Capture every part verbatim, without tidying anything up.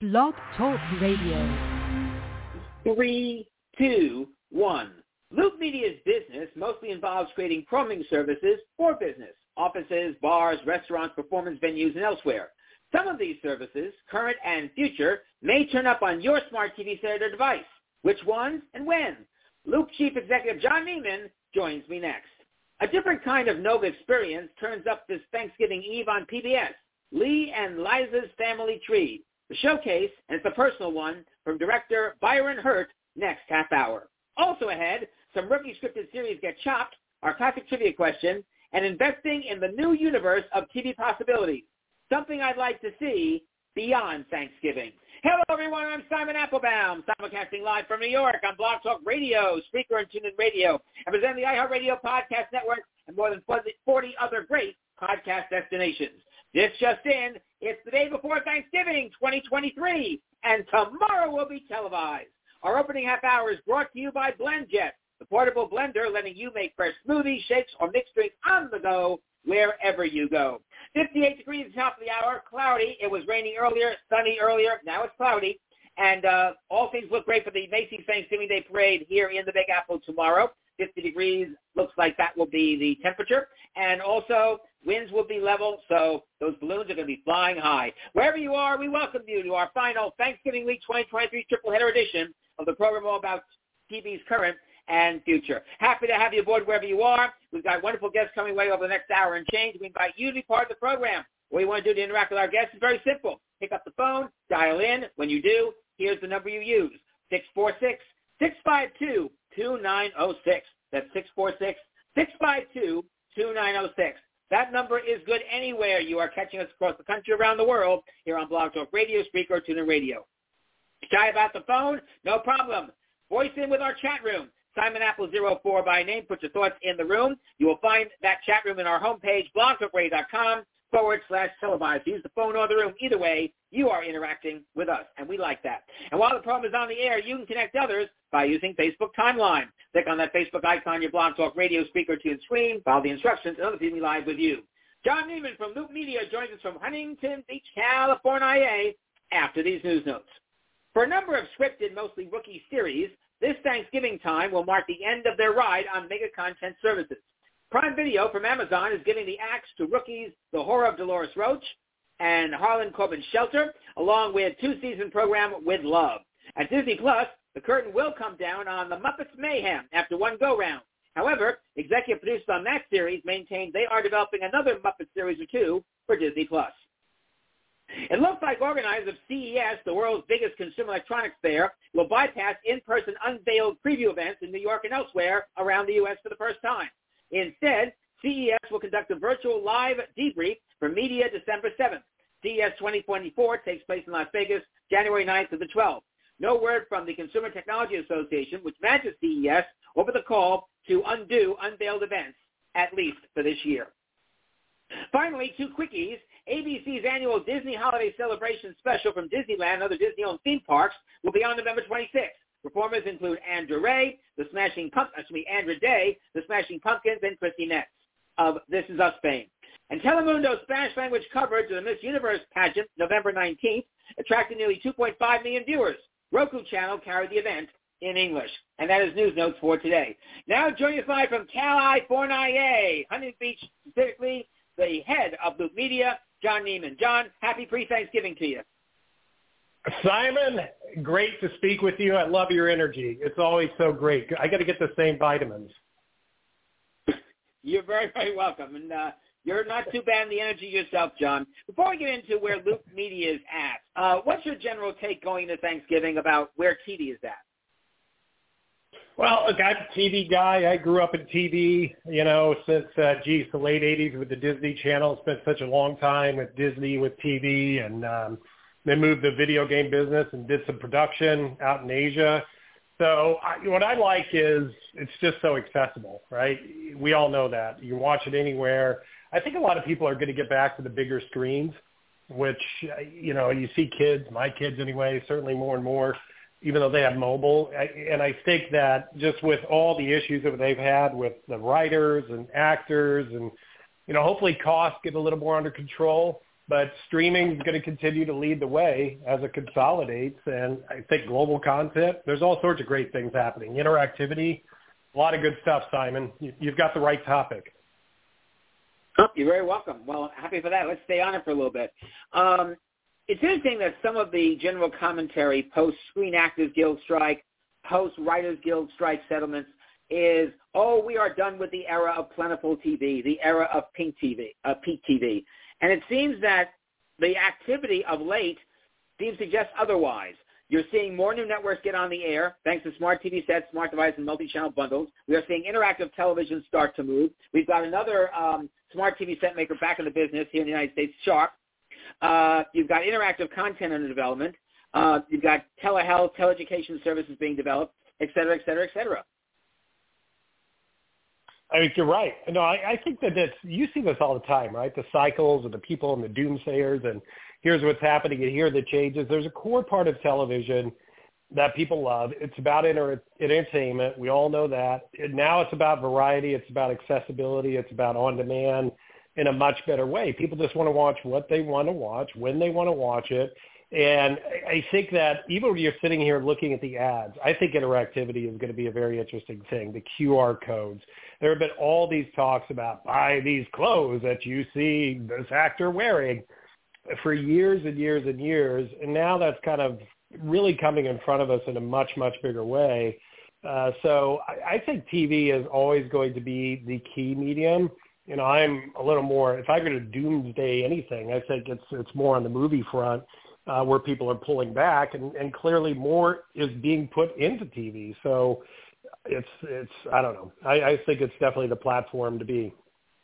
Blog Talk Radio. Three, two, one. Loop Media's business mostly involves creating programming services for business, offices, bars, restaurants, performance venues, and elsewhere. Some of these services, current and future, may turn up on your smart T V set or device. Which ones and when? Loop Chief Executive John Neiman joins me next. A different kind of Nova experience turns up this Thanksgiving Eve on P B S, Lee and Liza's Family Tree. The showcase, and it's a personal one, from director Byron Hurt, next half hour. Also ahead, some rookie scripted series get chopped, our classic trivia question, and investing in the new universe of T V possibilities. Something I'd like to see beyond Thanksgiving. Hello, everyone. I'm Simon Applebaum, simulcasting live from New York on Blog Talk Radio, Spreaker, and TuneIn Radio, and presenting the iHeartRadio Podcast Network and more than forty other great podcast destinations. This just in, it's the day before Thanksgiving twenty twenty-three, and tomorrow will be televised. Our opening half hour is brought to you by BlendJet, the portable blender letting you make fresh smoothies, shakes, or mixed drinks on the go wherever you go. fifty-eight degrees at the top of the hour, cloudy. It was raining earlier, sunny earlier. Now it's cloudy. And uh, all things look great for the Macy's Thanksgiving Day Parade here in the Big Apple tomorrow. fifty degrees looks like that will be the temperature. And also, winds will be level, so those balloons are going to be flying high. Wherever you are, we welcome you to our final Thanksgiving Week twenty twenty-three triple header edition of the program all about T V's current and future. Happy to have you aboard wherever you are. We've got wonderful guests coming away over the next hour and change. We invite you to be part of the program. What you want to do to interact with our guests is very simple. Pick up the phone, dial in. When you do, here's the number you use, six four six, six five two, two nine zero six. That's six four six, six five two, two nine zero six. That number is good anywhere you are catching us across the country, around the world, here on Blog Talk Radio, Spreaker, TuneIn Radio. Shy about the phone? No problem. Voice in with our chat room. Simon Apple zero four by name. Put your thoughts in the room. You will find that chat room in our homepage, blogtalkradio.com forward slash televised. Use the phone or the room. Either way, you are interacting with us, and we like that. And while the program is on the air, you can connect others by using Facebook Timeline. Click on that Facebook icon, your Blog Talk Radio speaker to the screen. Follow the instructions, and others will be live with you. John Neiman from Loop Media joins us from Huntington Beach, California, after these news notes. For a number of scripted, mostly rookie series, this Thanksgiving time will mark the end of their ride on mega content services. Prime Video from Amazon is giving the axe to rookies The Horror of Dolores Roach and Harlan Coben's Shelter, along with two-season program With Love. At Disney Plus, the curtain will come down on The Muppets Mayhem after one go-round. However, executive producers on that series maintain they are developing another Muppet series or two for Disney Plus. It looks like organizers of C E S, the world's biggest consumer electronics fair, will bypass in-person unveiled preview events in New York and elsewhere around the U S for the first time. Instead, C E S will conduct a virtual live debrief for media December seventh. C E S twenty twenty-four takes place in Las Vegas January ninth to the twelfth. No word from the Consumer Technology Association, which manages C E S, over the call to undo unveiled events, at least for this year. Finally, two quickies. A B C's annual Disney Holiday Celebration special from Disneyland and other Disney-owned theme parks will be on November twenty-sixth. Performers include Andra Ray, the Smashing Pump, excuse me, Andra Day, the Smashing Pumpkins, and Christy Metz of This Is Us fame. And Telemundo's Spanish-language coverage of the Miss Universe pageant, November nineteenth, attracted nearly two point five million viewers. Roku Channel carried the event in English. And that is news notes for today. Now joining us live from California, Huntington Beach specifically, the head of Loop Media, John Neiman. John, happy pre-Thanksgiving to you. Simon, great to speak with you. I love your energy. It's always so great. I got to get the same vitamins. You're very, very welcome. And uh, you're not too bad in the energy yourself, John. Before we get into where Loop Media is at, uh, what's your general take going into Thanksgiving about where T V is at? Well, look, I'm a T V guy. I grew up in T V, you know, since, uh, geez, the late eighties with the Disney Channel. Spent such a long time with Disney, with T V, and um, then moved the video game business and did some production out in Asia. So I, what I like is it's just so accessible, right? We all know that. You can watch it anywhere. I think a lot of people are going to get back to the bigger screens, which, you know, you see kids, my kids anyway, certainly more and more, even though they have mobile. And I think that just with all the issues that they've had with the writers and actors and, you know, hopefully costs get a little more under control. but streaming is going to continue to lead the way as it consolidates. And I think global content, there's all sorts of great things happening. Interactivity, a lot of good stuff, Simon. You, you've got the right topic. Oh, you're very welcome. Well, happy for that. Let's stay on it for a little bit. Um, it's interesting that some of the general commentary post-Screen Actors Guild strike, post-Writers Guild strike settlements is, oh, we are done with the era of plentiful T V, the era of pink T V, uh, peak T V. And it seems that the activity of late seems to suggest otherwise. You're seeing more new networks get on the air thanks to smart T V sets, smart devices, and multi-channel bundles. We are seeing interactive television start to move. We've got another um, smart T V set maker back in the business here in the United States, Sharp. Uh, you've got interactive content under development. Uh, you've got telehealth, teleeducation services being developed, et cetera, et cetera, et cetera. I think you're right. No, I, I think that that's, you see this all the time, right? The cycles and the people and the doomsayers, and here's what's happening and here are the changes. There's a core part of television that people love. It's about inter- entertainment. We all know that. And now it's about variety. It's about accessibility. It's about on-demand in a much better way. People just want to watch what they want to watch, when they want to watch it. And I think that even when you're sitting here looking at the ads, I think interactivity is going to be a very interesting thing, the Q R codes. There have been all these talks about buy these clothes that you see this actor wearing for years and years and years. And now that's kind of really coming in front of us in a much, much bigger way. Uh, so I, I think T V is always going to be the key medium. You know, I'm a little more, if I'm going to doomsday anything, I think it's it's more on the movie front. Uh, where people are pulling back, and, and clearly more is being put into T V. So it's, it's I don't know. I, I think it's definitely the platform to be.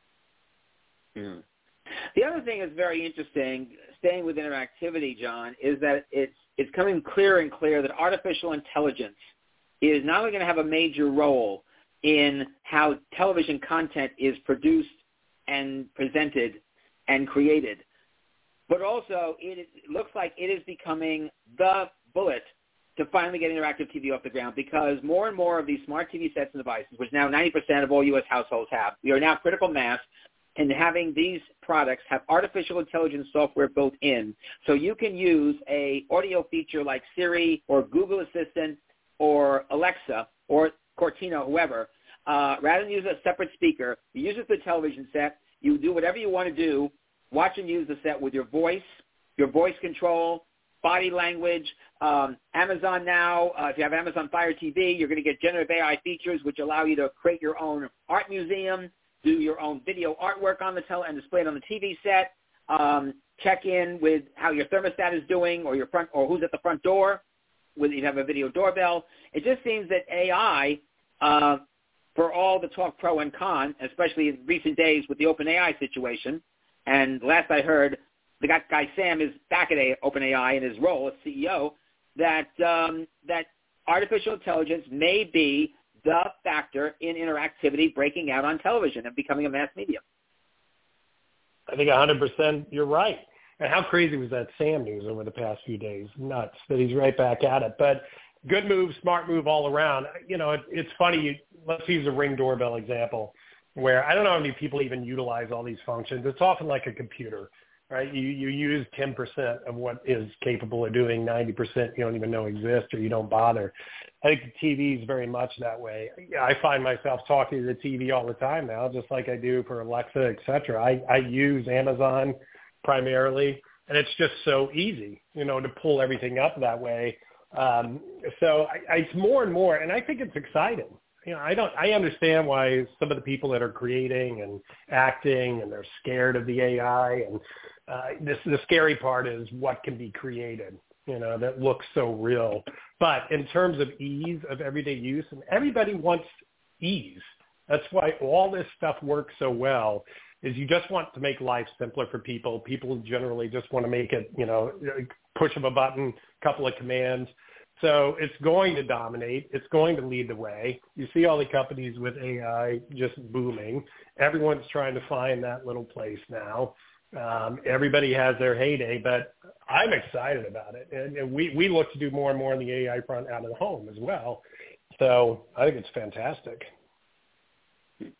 Mm. The other thing that's very interesting, staying with interactivity, John, is that it's, it's coming clearer and clear that artificial intelligence is not only going to have a major role in how television content is produced and presented and created, but also it, it looks like it is becoming the bullet to finally get interactive T V off the ground, because more and more of these smart T V sets and devices, which now ninety percent of all U S households have, we are now critical mass in having these products have artificial intelligence software built in. So you can use a audio feature like Siri or Google Assistant or Alexa or Cortina, whoever, uh, rather than use a separate speaker. You use it for the television set. You do whatever you want to do. Watch and use the set with your voice, your voice control, body language. Um, Amazon now, uh, if you have Amazon Fire T V, you're going to get generative A I features which allow you to create your own art museum, do your own video artwork on the tele and display it on the T V set. Um, check in with how your thermostat is doing, or your front, or who's at the front door, whether you have a video doorbell. It just seems that A I, uh, for all the talk pro and con, especially in recent days with the OpenAI situation. And last I heard, the guy Sam is back at OpenAI in his role as C E O, that um, that artificial intelligence may be the factor in interactivity breaking out on television and becoming a mass medium. I think one hundred percent you're right. And how crazy was that Sam news over the past few days? Nuts that he's right back at it. But good move, smart move all around. You know, it, it's funny. You, let's use a Ring doorbell example, where I don't know how many people even utilize all these functions. It's often like a computer, right? You you use ten percent of what is capable of doing, ninety percent you don't even know exists, or you don't bother. I think the T V is very much that way. I find myself talking to the T V all the time now, just like I do for Alexa, et cetera. I, I use Amazon primarily, and it's just so easy, you know, to pull everything up that way. Um, so I, I, it's more and more, and I think it's exciting. You know, I don't. I understand why some of the people that are creating and acting, and they're scared of the A I. And uh, this the scary part is what can be created. You know, that looks so real. But in terms of ease of everyday use, and everybody wants ease. That's why all this stuff works so well. Is you just want to make life simpler for people. People generally just want to make it. You know, push of a button, couple of commands. So it's going to dominate. It's going to lead the way. You see all the companies with A I just booming. Everyone's trying to find that little place now. Um, everybody has their heyday, but I'm excited about it. And, and we, we look to do more and more on the A I front out of the home as well. So I think it's fantastic.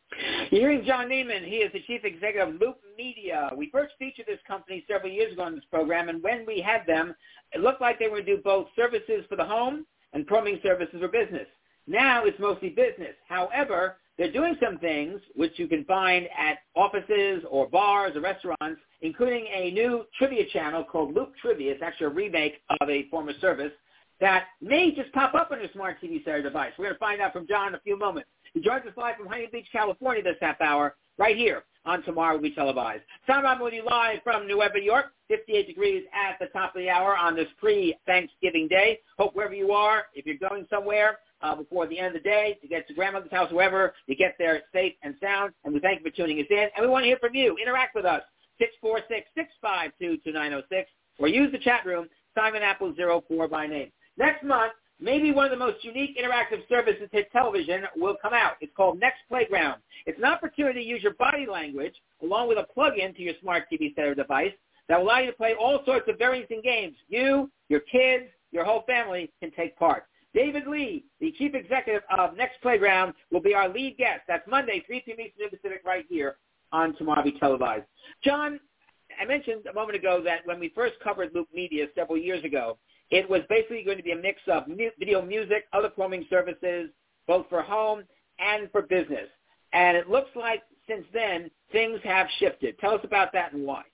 You're hearing John Neiman. He is the chief executive of Loop Media. We first featured this company several years ago on this program, and when we had them, it looked like they were going to do both services for the home and plumbing services for business. Now it's mostly business. However, they're doing some things which you can find at offices or bars or restaurants, including a new trivia channel called Loop Trivia. It's actually a remake of a former service that may just pop up on your smart T V Saturday device. We're going to find out from John in a few moments. He joins us live from Huntington Beach, California this half hour, right here on Tomorrow Will Be Televised. Tom Robin with you live from New York, York, fifty-eight degrees at the top of the hour on this pre-Thanksgiving day. Hope wherever you are, if you're going somewhere uh, before the end of the day to get to grandmother's house, wherever, you get there safe and sound. And we thank you for tuning us in. And we want to hear from you. Interact with us, six four six, six five two, two nine zero six, or use the chat room, Simon Apple zero four by name. Next month, maybe one of the most unique interactive services to hit television will come out. It's called Next Playground. It's an opportunity to use your body language along with a plug-in to your smart T V Saturday device that will allow you to play all sorts of very interesting games. You, your kids, your whole family can take part. David Lee, the chief executive of Next Playground, will be our lead guest. That's Monday, three p.m. Eastern Pacific, right here on Tomorrow Will Be Televised. John, I mentioned a moment ago that when we first covered Loop Media several years ago, it was basically going to be a mix of mu- video music, other plumbing services, both for home and for business. And it looks like since then things have shifted. Tell us about that and why.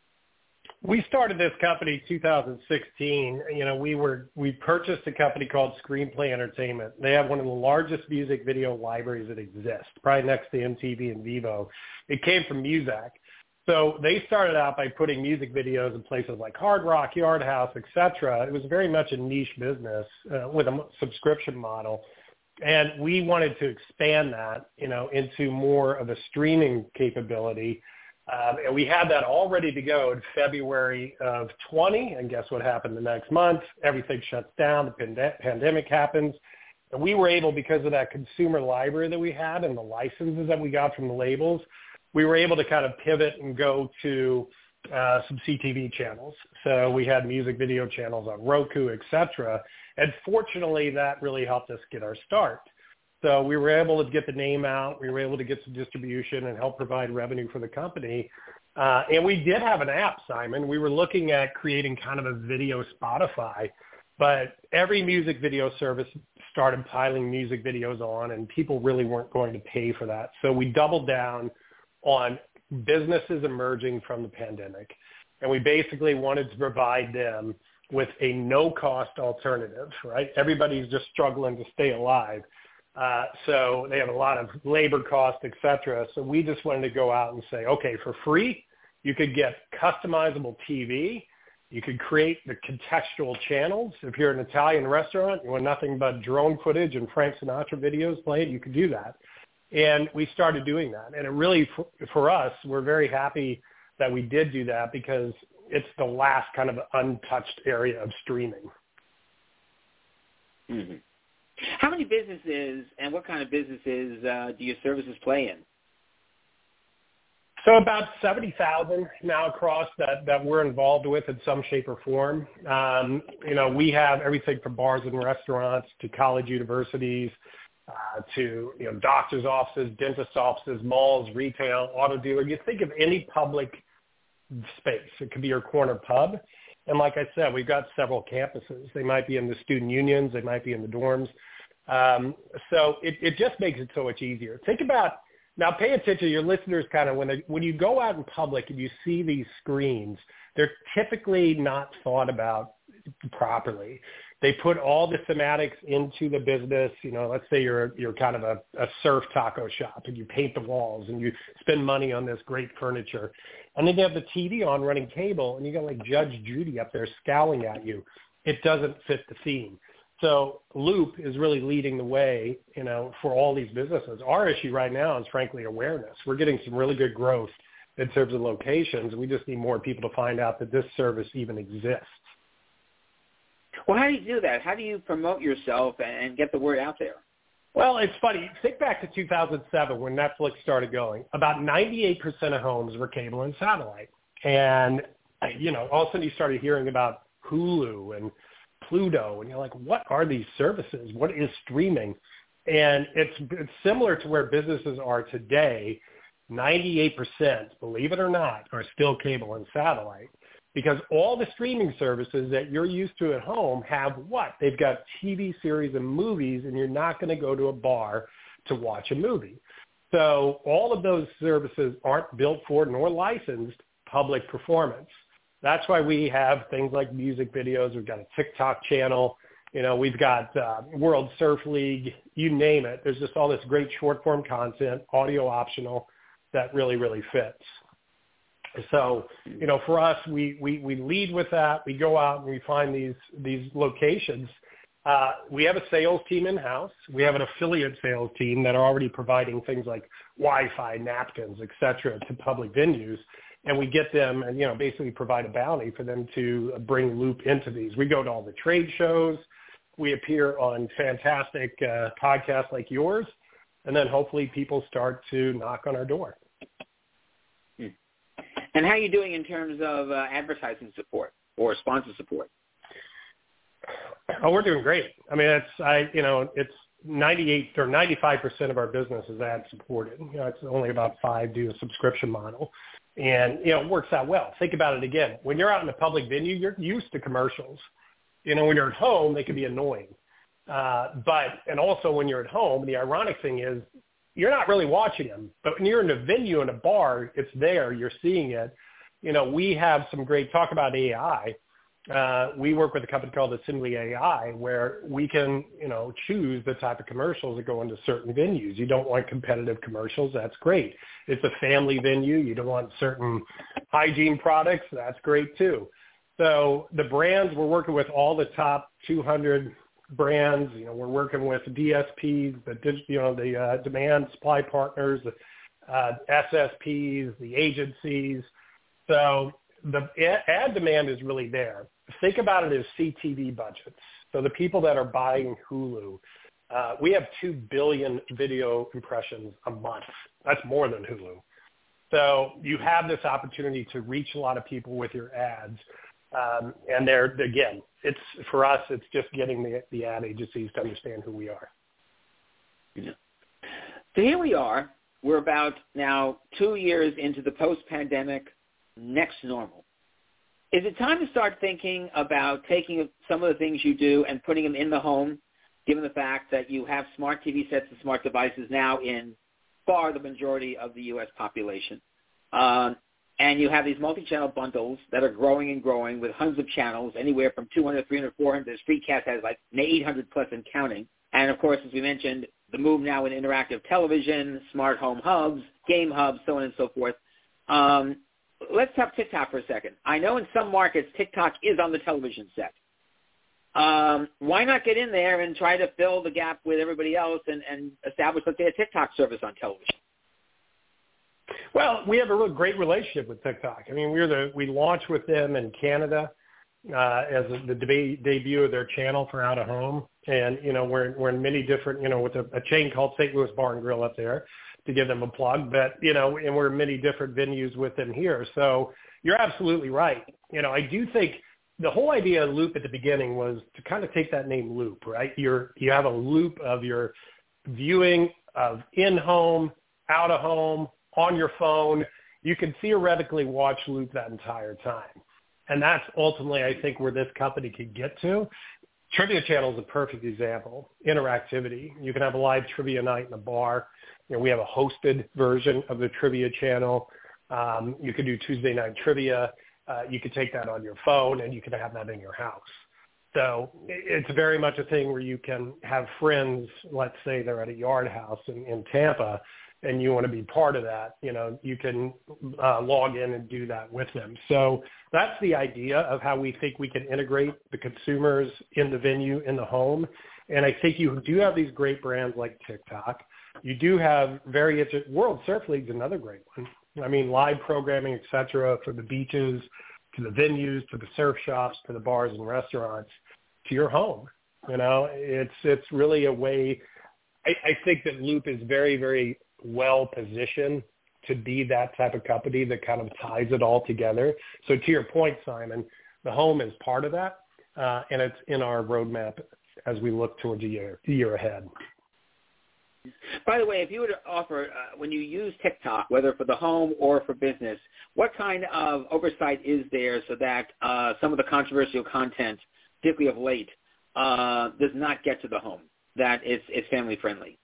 We started this company in two thousand sixteen. You know, we were we purchased a company called Screenplay Entertainment. They have one of the largest music video libraries that exist, probably next to M T V and Vivo. It came from Muzak. So they started out by putting music videos in places like Hard Rock, Yard House, et cetera. It was very much a niche business uh, with a subscription model. And we wanted to expand that, you know, into more of a streaming capability. Um, and we had that all ready to go in February of twenty. And guess what happened the next month? Everything shuts down. The pand- pandemic happens. And we were able, because of that consumer library that we had and the licenses that we got from the labels, we were able to kind of pivot and go to uh, some C T V channels. So we had music video channels on Roku, et cetera. And fortunately, that really helped us get our start. So we were able to get the name out. We were able to get some distribution and help provide revenue for the company. Uh, and we did have an app, Simon. We were looking at creating kind of a video Spotify. But every music video service started piling music videos on, and people really weren't going to pay for that. So we doubled down on businesses emerging from the pandemic. And we basically wanted to provide them with a no-cost alternative, right? Everybody's just struggling to stay alive. Uh, so they have a lot of labor costs, et cetera. So we just wanted to go out and say, okay, for free, you could get customizable T V. You could create the contextual channels. If you're an Italian restaurant, you want nothing but drone footage and Frank Sinatra videos played, you could do that. And we started doing that. And it really, for, for us, we're very happy that we did do that because it's the last kind of untouched area of streaming. Mm-hmm. How many businesses and what kind of businesses uh, do your services play in? So about seventy thousand now across that, that we're involved with in some shape or form. Um, you know, we have everything from bars and restaurants to college universities, Uh, to, you know, doctor's offices, dentist offices, malls, retail, auto dealer. You think of any public space. It could be your corner pub. And like I said, we've got several campuses. They might be in the student unions. They might be in the dorms. Um, so it, it just makes it so much easier. Think about, now pay attention, your listeners kind of, when they, when you go out in public and you see these screens, they're typically not thought about properly. They put all the thematics into the business. You know, let's say you're you're kind of a, a surf taco shop and you paint the walls and you spend money on this great furniture. And then you have the T V on running cable and you got like Judge Judy up there scowling at you. It doesn't fit the theme. So Loop is really leading the way, you know, for all these businesses. Our issue right now is frankly awareness. We're getting some really good growth in terms of locations. We just need more people to find out that this service even exists. Well, how do you do that? How do you promote yourself and get the word out there? Well, it's funny. Think back to two thousand seven when Netflix started going. About ninety-eight percent of homes were cable and satellite. And, you know, all of a sudden you started hearing about Hulu and Pluto, and you're like, what are these services? What is streaming? And it's, it's similar to where businesses are today. ninety-eight percent, believe it or not, are still cable and satellite, because all the streaming services that you're used to at home have what? They've got T V series and movies, and you're not going to go to a bar to watch a movie. So all of those services aren't built for nor licensed public performance. That's why we have things like music videos. We've got a TikTok channel. You know, we've got uh, World Surf League, you name it. There's just all this great short-form content, audio optional, that really, really fits. So, you know, for us, we, we, we lead with that. We go out and we find these, these locations. Uh, we have a sales team in-house. We have an affiliate sales team that are already providing things like Wi-Fi, napkins, et cetera, to public venues. And we get them and, you know, basically provide a bounty for them to bring Loop into these. We go to all the trade shows. We appear on fantastic uh, podcasts like yours. And then hopefully people start to knock on our door. Hmm. And how are you doing in terms of uh, advertising support or sponsor support? Oh, we're doing great. I mean, it's, I, you know, it's ninety-eight or ninety-five percent of our business is ad supported. You know, it's only about five do a subscription model. And, you know, it works out well. Think about it again. When you're out in a public venue, you're used to commercials. You know, when you're at home, they can be annoying. Uh, but, and also when you're at home, the ironic thing is you're not really watching them. But when you're in a venue, in a bar, it's there. You're seeing it. You know, we have some great talk about A I. Uh, we work with a company called Assembly A I where we can, you know, choose the type of commercials that go into certain venues. You don't want competitive commercials. That's great. It's a family venue. You don't want certain hygiene products. That's great too. So the brands, we're working with all the top two hundred brands. You know, we're working with D S Ps, the, you know, the uh, demand supply partners, the uh, S S Ps, the agencies. So the ad demand is really there. Think about it as C T V budgets. So the people that are buying Hulu, uh, we have two billion video impressions a month. That's more than Hulu. So you have this opportunity to reach a lot of people with your ads. Um, and they're, again, it's for us, it's just getting the, the ad agencies to understand who we are. Yeah. So here we are. We're about now two years into the post-pandemic next normal. Is it time to start thinking about taking some of the things you do and putting them in the home, given the fact that you have smart T V sets and smart devices now in far the majority of the U S population? Um, and you have these multi-channel bundles that are growing and growing with hundreds of channels, anywhere from two hundred, three hundred, four hundred. There's Freecast has like eight hundred plus and counting. And, of course, as we mentioned, the move now in interactive television, smart home hubs, game hubs, so on and so forth. Um, Let's talk TikTok for a second. I know in some markets TikTok is on the television set. Um, why not get in there and try to fill the gap with everybody else and, and establish, let's say, a TikTok service on television? Well, we have a real great relationship with TikTok. I mean, we're the we launched with them in Canada uh, as a, the deb- debut of their channel for out of home, and you know we're we're in many different you know with a, a chain called Saint Louis Bar and Grill up there, to give them a plug, but, you know, and we're in many different venues with them here. So you're absolutely right. You know, I do think the whole idea of Loop at the beginning was to kind of take that name Loop, right? You're, you have a loop of your viewing of in-home, out-of-home, on your phone. You can theoretically watch Loop that entire time. And that's ultimately, I think, where this company could get to. Trivia Channel is a perfect example. Interactivity. You can have a live trivia night in a bar. You know, we have a hosted version of the Trivia Channel. Um, you could do Tuesday night trivia. Uh, you could take that on your phone, and you can have that in your house. So it's very much a thing where you can have friends, let's say they're at a yard house in, in Tampa, and you want to be part of that. You know, you can uh, log in and do that with them. So that's the idea of how we think we can integrate the consumers in the venue, in the home. And I think you do have these great brands like TikTok. You do have very – World Surf League is another great one. I mean, live programming, et cetera, for the beaches, to the venues, to the surf shops, to the bars and restaurants, to your home. You know, it's it's really a way I, – I think that Loop is very, very well positioned to be that type of company that kind of ties it all together. So to your point, Simon, the home is part of that, uh, and it's in our roadmap as we look towards the year, the year ahead. By the way, if you were to offer, uh, when you use TikTok, whether for the home or for business, what kind of oversight is there so that uh, some of the controversial content, particularly of late, uh, does not get to the home, that it's, it's family-friendly?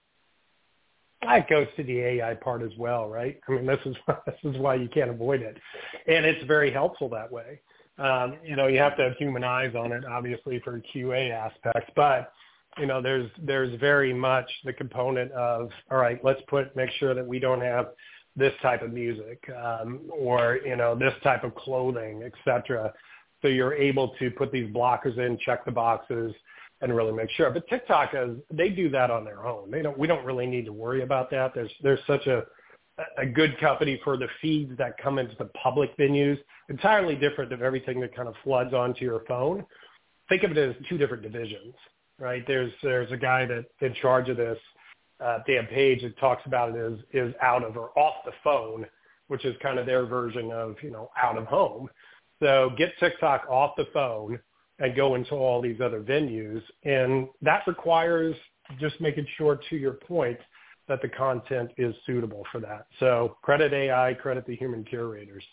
That goes to the A I part as well, right? I mean, this is this is why you can't avoid it, and it's very helpful that way. Um, you know, you have to have human eyes on it, obviously, for Q A aspects, but you know, there's there's very much the component of, all right, let's put make sure that we don't have this type of music um, or you know this type of clothing, et cetera. So you're able to put these blockers in, check the boxes, and really make sure. But TikTok, is, they do that on their own. They don't. We don't really need to worry about that. There's there's such a a good company for the feeds that come into the public venues. Entirely different than everything that kind of floods onto your phone. Think of it as two different divisions, right? There's there's a guy that in charge of this, uh, Dan Page, that talks about it as is out of or off the phone, which is kind of their version of you know out of home. So get TikTok off the phone and go into all these other venues. And that requires just making sure, to your point, that the content is suitable for that. So credit A I, credit the human curators.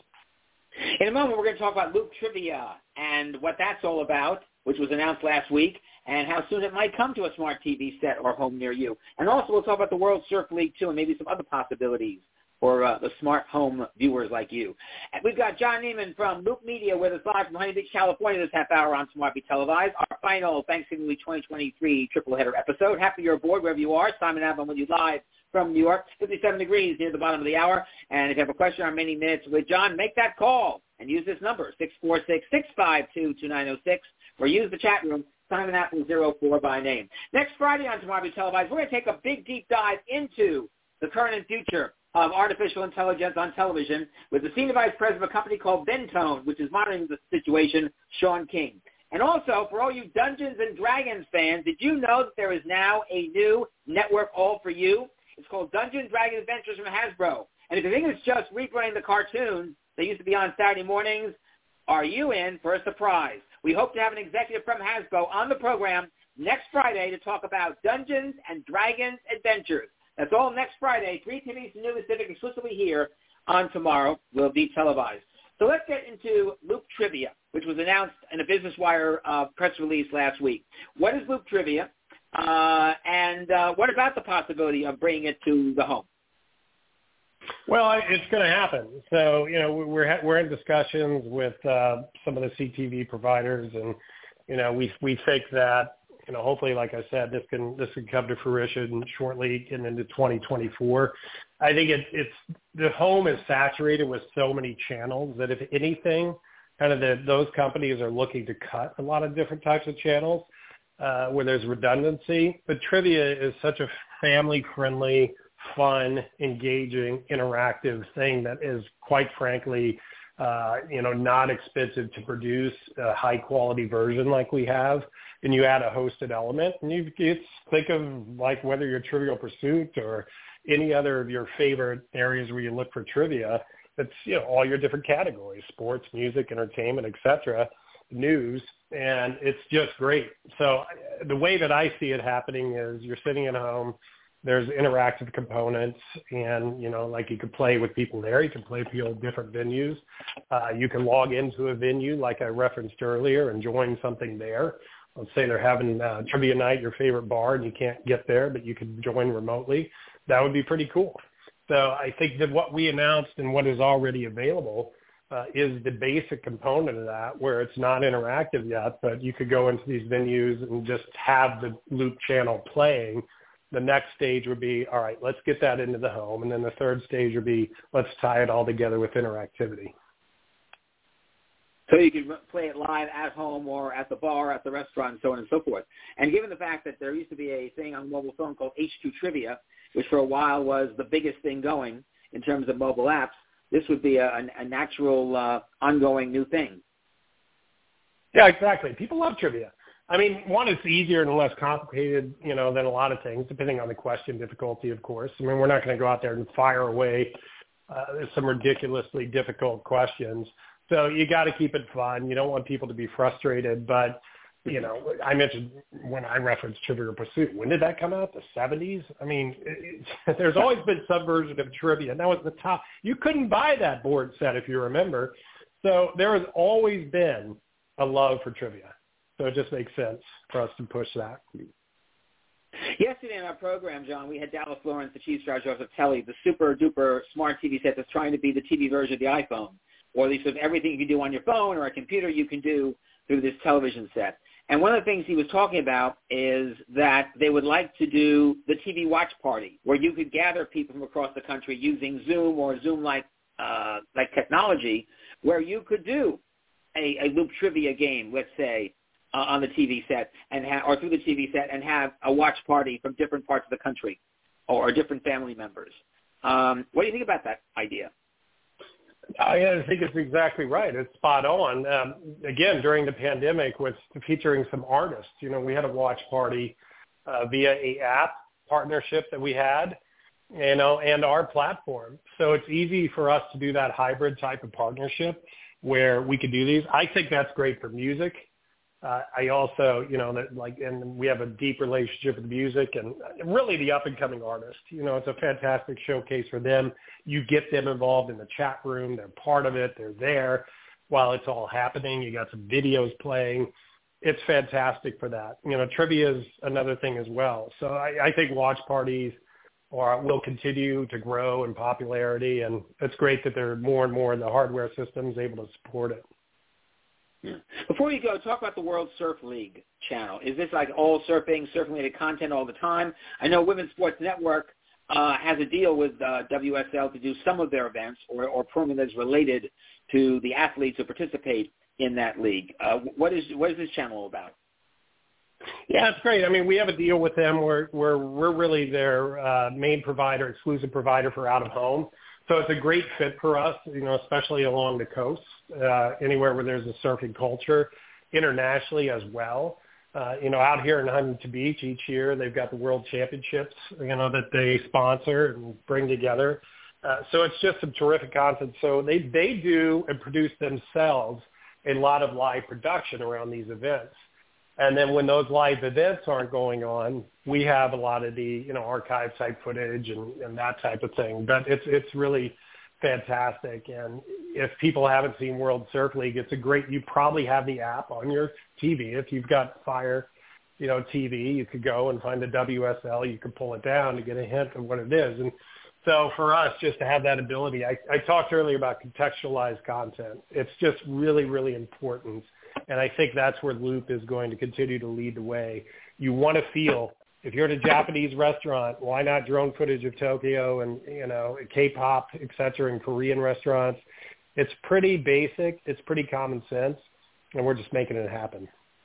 In a moment, we're going to talk about Loop Trivia and what that's all about, which was announced last week, and how soon it might come to a smart T V set or home near you. And also we'll talk about the World Surf League, too, and maybe some other possibilities for uh, the smart home viewers like you. And we've got John Neiman from Loop Media with us live from Huntington Beach, California, this half hour on Smart Be Televised. Our final Thanksgiving Week twenty twenty-three triple header episode. Happy you're aboard wherever you are. Simon Allen with you live from New York. fifty-seven degrees near the bottom of the hour. And if you have a question on Many Minutes with John, make that call and use this number, six four six, six five two, two nine zero six, or use the chat room, Simon Apple zero four by name. Next Friday on Smart Be Televised, we're going to take a big deep dive into the current and future of artificial intelligence on television with the senior vice president of a company called Ventone, which is monitoring the situation, Sean King. And also, for all you Dungeons and Dragons fans, did you know that there is now a new network all for you? It's called Dungeons and Dragons Adventures from Hasbro. And if you think it's just replaying the cartoons that used to be on Saturday mornings, are you in for a surprise? We hope to have an executive from Hasbro on the program next Friday to talk about Dungeons and Dragons Adventures. That's all next Friday, three T Vs to New Pacific, exclusively here on Tomorrow Will Be Televised. So let's get into Loop Trivia, which was announced in a Business Wire uh, press release last week. What is Loop Trivia, uh, and uh, what about the possibility of bringing it to the home? Well, it's going to happen. So, you know, we're we're in discussions with uh, some of the C T V providers, and you know, we we think that, you know, hopefully, like I said, this can this can come to fruition shortly and into twenty twenty-four. I think it, it's the home is saturated with so many channels that if anything, kind of the, those companies are looking to cut a lot of different types of channels uh, where there's redundancy. But trivia is such a family-friendly, fun, engaging, interactive thing that is, quite frankly, uh, you know, not expensive to produce a high-quality version like we have. And you add a hosted element, and you it's, think of like whether you're Trivial Pursuit or any other of your favorite areas where you look for trivia. It's, you know, all your different categories: sports, music, entertainment, et cetera, news, and it's just great. So the way that I see it happening is you're sitting at home. There's interactive components, and, you know, like you could play with people there. You can play with people at different venues. Uh, you can log into a venue, like I referenced earlier, and join something there. Let's say they're having uh, trivia night at your favorite bar, and you can't get there, but you can join remotely. That would be pretty cool. So I think that what we announced and what is already available uh, is the basic component of that, where it's not interactive yet, but you could go into these venues and just have the Loop channel playing. The next stage would be, all right, let's get that into the home. And then the third stage would be, let's tie it all together with interactivity. So you can play it live at home or at the bar, at the restaurant, and so on and so forth. And given the fact that there used to be a thing on mobile phone called H two Trivia, which for a while was the biggest thing going in terms of mobile apps, this would be a, a natural, uh, ongoing new thing. Yeah, exactly. People love trivia. I mean, one, it's easier and less complicated, you know, than a lot of things, depending on the question difficulty, of course. I mean, we're not going to go out there and fire away uh, some ridiculously difficult questions. So you got to keep it fun. You don't want people to be frustrated. But you know, I mentioned when I referenced Trivial Pursuit. When did that come out? The seventies? I mean, it, it, there's always been some version of trivia. And that was the top. You couldn't buy that board set if you remember. So there has always been a love for trivia. So it just makes sense for us to push that. Yesterday in our program, John, we had Dallas Lawrence, the chief strategist of Telly, the super-duper smart T V set that's trying to be the T V version of the iPhone, or at least of everything you can do on your phone or a computer you can do through this television set. And one of the things he was talking about is that they would like to do the T V watch party, where you could gather people from across the country using Zoom or Zoom-like uh, like technology, where you could do a, a loop trivia game, let's say, uh, on the T V set, and ha- or through the T V set, and have a watch party from different parts of the country or, or different family members. Um, what do you think about that idea? I think it's exactly right. It's spot on. Um, again, during the pandemic, with featuring some artists, you know, we had a watch party uh, via a app partnership that we had, you know, and our platform. So it's easy for us to do that hybrid type of partnership where we could do these. I think that's great for music. Uh, I also, you know, that like, and we have a deep relationship with music and really the up and coming artists. You know, it's a fantastic showcase for them. You get them involved in the chat room. They're part of it. They're there while it's all happening. You got some videos playing. It's fantastic for that. You know, trivia is another thing as well. So I, I think watch parties are, will continue to grow in popularity, and it's great that there are more and more in the hardware systems able to support it. Yeah. Before you go, talk about the World Surf League channel. Is this like all surfing, surfing-related content all the time? I know Women's Sports Network uh, has a deal with uh, W S L to do some of their events or, or programming that's related to the athletes who participate in that league. Uh, what is what is this channel all about? Yeah, it's great. I mean, we have a deal with them where, where we're really their uh, main provider, exclusive provider for out-of-home. So it's a great fit for us, you know, especially along the coast, uh, anywhere where there's a surfing culture, internationally as well. Uh, you know, out here in Huntington Beach each year, they've got the World Championships, you know, that they sponsor and bring together. Uh, so it's just some terrific content. So they, they do and produce themselves a lot of live production around these events. And then when those live events aren't going on, we have a lot of the, you know, archive type footage and, and that type of thing. But it's it's really fantastic. And if people haven't seen World Surf League, it's a great, you probably have the app on your T V. If you've got Fire, you know, T V, you could go and find the W S L. You could pull it down to get a hint of what it is. And so for us, just to have that ability, I, I talked earlier about contextualized content. It's just really, really important. And I think that's where Loop is going to continue to lead the way. You want to feel, if you're at a Japanese restaurant, why not drone footage of Tokyo and, you know, K-pop, et cetera, and Korean restaurants? It's pretty basic. It's pretty common sense. And we're just making it happen.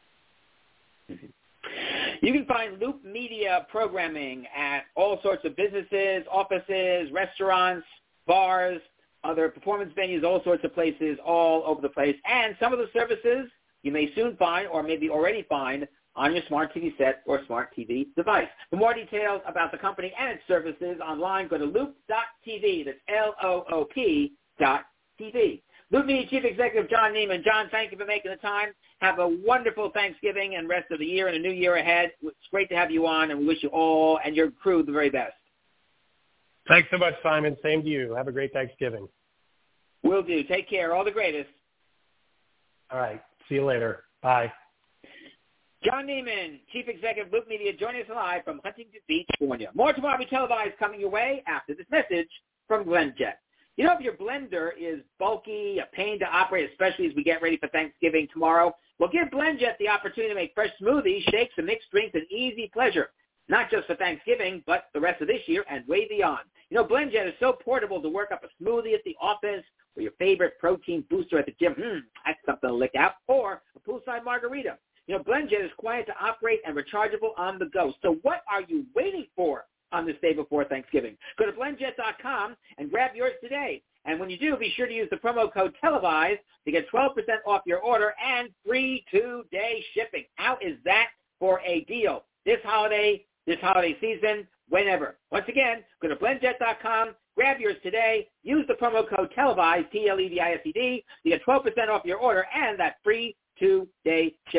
You can find Loop Media programming at all sorts of businesses, offices, restaurants, bars, other performance venues, all sorts of places all over the place. And some of the services you may soon find or maybe already find on your smart T V set or smart T V device. For more details about the company and its services online, go to loop dot t v. That's L O O P dot T V. Loop Media Chief Executive John Neiman. John, thank you for making the time. Have a wonderful Thanksgiving and rest of the year and a new year ahead. It's great to have you on, and we wish you all and your crew the very best. Thanks so much, Simon. Same to you. Have a great Thanksgiving. Will do. Take care. All the greatest. All right. See you later. Bye. John Neiman, Chief Executive of Loop Media, joining us live from Huntington Beach, California. More Tomorrow Be Televised coming your way after this message from BlendJet. You know, if your blender is bulky, a pain to operate, especially as we get ready for Thanksgiving tomorrow, well, give BlendJet the opportunity to make fresh smoothies, shakes, and mixed drinks an easy pleasure, not just for Thanksgiving, but the rest of this year and way beyond. You know, BlendJet is so portable to work up a smoothie at the office or your favorite protein booster at the gym. Hmm, that's something to lick out. Or a poolside margarita. You know, BlendJet is quiet to operate and rechargeable on the go. So what are you waiting for on this day before Thanksgiving? Go to blend jet dot com and grab yours today. And when you do, be sure to use the promo code TELEVISE to get twelve percent off your order and free two-day shipping. How is that for a deal? This holiday, this holiday season, whenever. Once again, go to blend jet dot com, grab yours today, use the promo code TELEVISE, T L E V I S E D, to get twelve percent off your order and that free two-day shipping.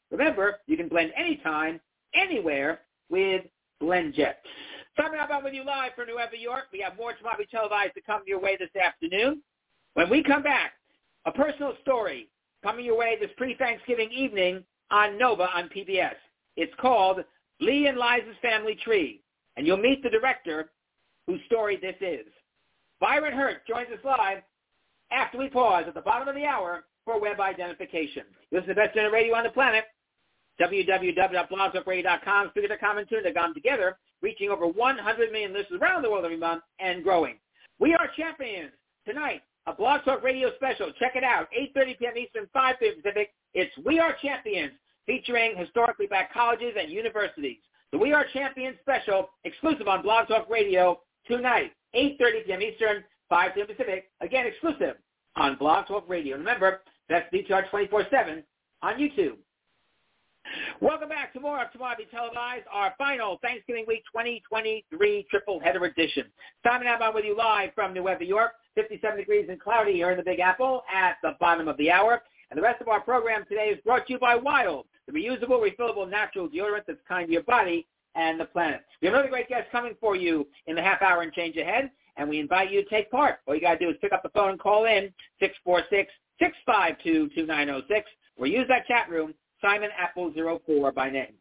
Remember, you can blend anytime, anywhere with BlendJet. Simon Alban with you live from New York. We have more Tomorrow Televised to come your way this afternoon. When we come back, a personal story coming your way this pre-Thanksgiving evening on Nova on P B S. It's called Lee and Liza's Family Tree, and you'll meet the director whose story this is. Byron Hurt joins us live after we pause at the bottom of the hour for web identification. This is the best internet radio on the planet. w w w dot blog talk radio dot com, Speaker dot com, and Tune dot com together, reaching over one hundred million listeners around the world every month and growing. We are champions. Tonight, a Blog Talk Radio special. Check it out, eight thirty p.m. Eastern, five thirty Pacific. It's We Are Champions, featuring historically black colleges and universities. The We Are Champions special, exclusive on Blog Talk Radio tonight, eight thirty p.m. Eastern, five thirty Pacific. Again, exclusive on Blog Talk Radio. Remember, that's B T R twenty-four seven on YouTube. Welcome back to more of Tomorrow Be Televised, our final Thanksgiving Week twenty twenty-three triple header edition. Simon Alban with you live from New York, fifty-seven degrees and cloudy here in the Big Apple at the bottom of the hour. And the rest of our program today is brought to you by Wild, the reusable, refillable, natural deodorant that's kind to your body and the planet. We have another great guest coming for you in the half hour and change ahead, and we invite you to take part. All you got to do is pick up the phone and call in, six four six, six five two, two nine zero six, or use that chat room, Simon Apple zero four by name.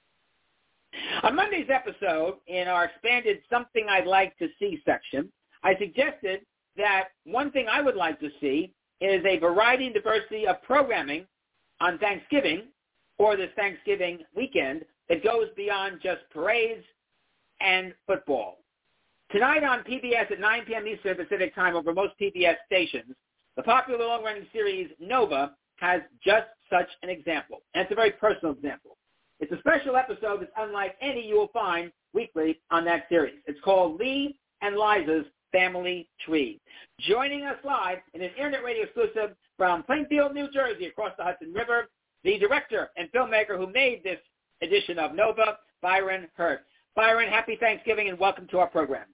On Monday's episode, in our expanded Something I'd Like to See section, I suggested that one thing I would like to see is a variety and diversity of programming on Thanksgiving or this Thanksgiving weekend that goes beyond just parades and football. Tonight on P B S at nine p.m. Eastern Pacific Time over most P B S stations, the popular long-running series Nova has just such an example, and it's a very personal example. It's a special episode that's unlike any you will find weekly on that series. It's called Lee and Liza's Family Tree. Joining us live in an Internet Radio exclusive from Plainfield, New Jersey, across the Hudson River, the director and filmmaker who made this edition of Nova, Byron Hurt. Byron, happy Thanksgiving and welcome to our program.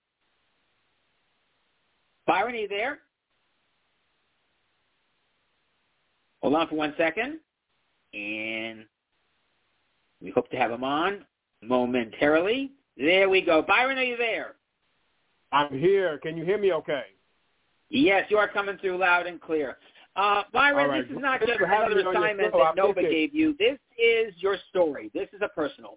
Byron, are you there? Hold on for one second, and we hope to have him on momentarily. There we go. Byron, are you there? I'm here. Can you hear me okay? Yes, you are coming through loud and clear. Uh, Byron, right. This is not just another assignment that Nova gave you. This is your story. This is a personal.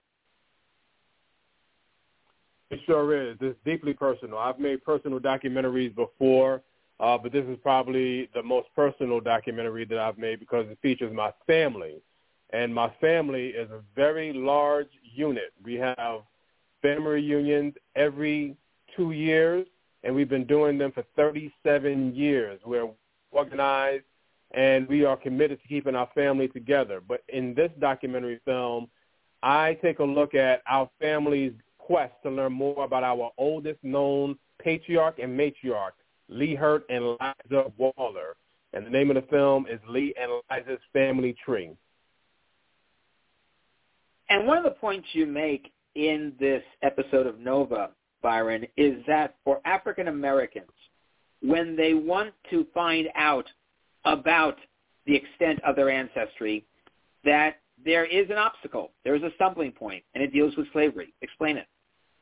It sure is. It's deeply personal. I've made personal documentaries before. Uh, but this is probably the most personal documentary that I've made because it features my family. And my family is a very large unit. We have family reunions every two years, and we've been doing them for thirty-seven years. We're organized, and we are committed to keeping our family together. But in this documentary film, I take a look at our family's quest to learn more about our oldest known patriarch and matriarch, Lee Hurt and Liza Waller. And the name of the film is Lee and Liza's Family Tree. And one of the points you make in this episode of Nova, Byron, is that for African Americans, when they want to find out about the extent of their ancestry, that there is an obstacle, there is a stumbling point, and it deals with slavery. Explain it.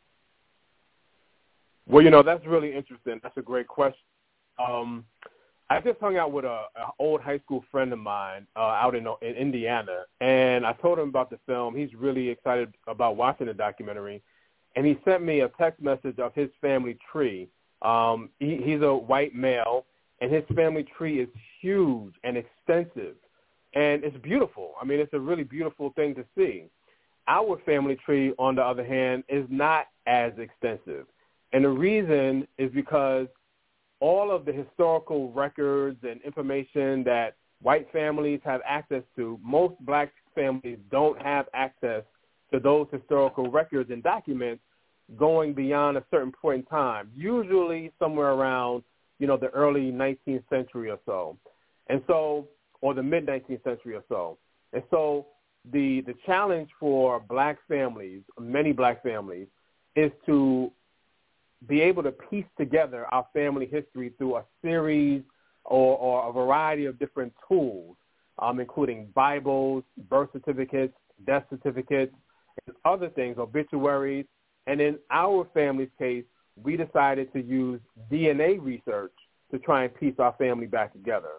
Well, you know, that's really interesting. That's a great question. Um, I just hung out with a, an old high school friend of mine uh, out in, in Indiana, and I told him about the film. He's really excited about watching the documentary, and he sent me a text message of his family tree. Um, he, he's a white male, and his family tree is huge and extensive, and it's beautiful. I mean, it's a really beautiful thing to see. Our family tree, on the other hand, is not as extensive. And the reason is because all of the historical records and information that white families have access to, most black families don't have access to those historical records and documents going beyond a certain point in time, usually somewhere around, you know, the early nineteenth century or so. And so, or the mid-nineteenth century or so. And so the the challenge for black families, many black families, is to be able to piece together our family history through a series or, or a variety of different tools. um, including Bibles, birth certificates, death certificates, and other things, obituaries. And in our family's case, we decided to use D N A research to try and piece our family back together.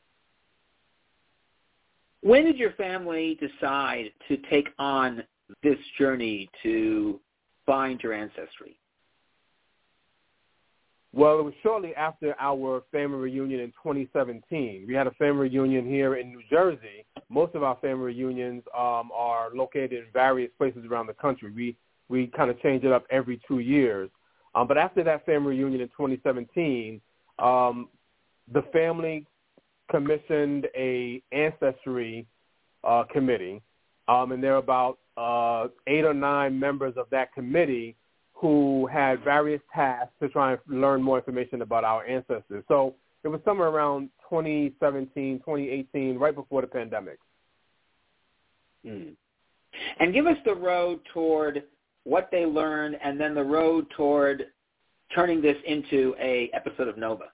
When did your family decide to take on this journey to find your ancestry? Well, it was shortly after our family reunion in twenty seventeen. We had a family reunion here in New Jersey. Most of our family reunions um, are located in various places around the country. We we kind of change it up every two years. Um, but after that family reunion in twenty seventeen, um, the family commissioned a ancestry uh, committee, um, and there are about uh, eight or nine members of that committee who had various tasks to try and learn more information about our ancestors. So it was somewhere around twenty seventeen, twenty eighteen, right before the pandemic. Mm. And give us the road toward what they learned and then the road toward turning this into a episode of Nova.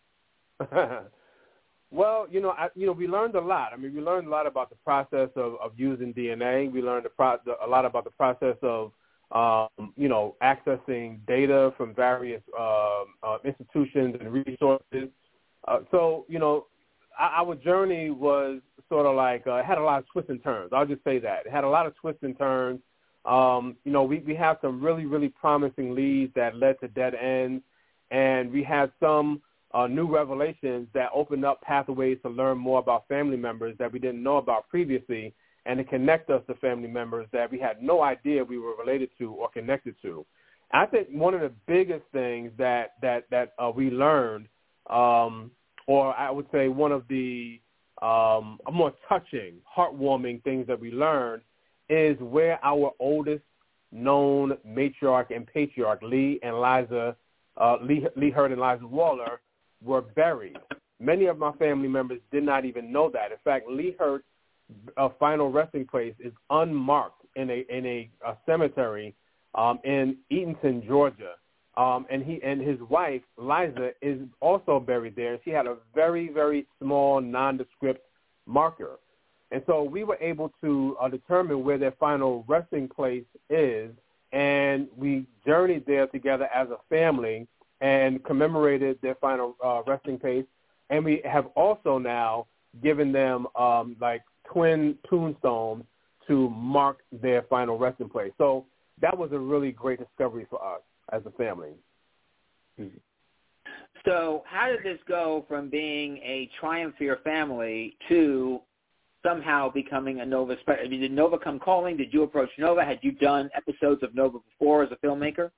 Well, you know, I, you know, we learned a lot. I mean, we learned a lot about the process of, of using D N A. We learned a, pro- a lot about the process of Um, you know, accessing data from various uh, uh, institutions and resources. Uh, so, you know, our journey was sort of like, uh, it had a lot of twists and turns. I'll just say that. It had a lot of twists and turns. Um, you know, we, we have some really, really promising leads that led to dead ends, and we had some uh, new revelations that opened up pathways to learn more about family members that we didn't know about previously, and to connect us to family members that we had no idea we were related to or connected to. I think one of the biggest things that that that uh, we learned, um, or I would say one of the um, more touching, heartwarming things that we learned, is where our oldest known matriarch and patriarch, Lee and Liza, uh, Lee, Lee Hurd and Liza Waller, were buried. Many of my family members did not even know that. In fact, Lee Hurd a final resting place is unmarked in a in a, a cemetery um, in Eatonton, Georgia, um, and he and his wife Liza is also buried there. She had a very very small nondescript marker, and so we were able to uh, determine where their final resting place is, and we journeyed there together as a family and commemorated their final uh, resting place, and we have also now given them um, like twin tombstones to mark their final resting place. So that was a really great discovery for us as a family. Mm-hmm. So how did this go from being a triumph for your family to somehow becoming a Nova special? I mean, did Nova come calling? Did you approach Nova? Had you done episodes of Nova before as a filmmaker?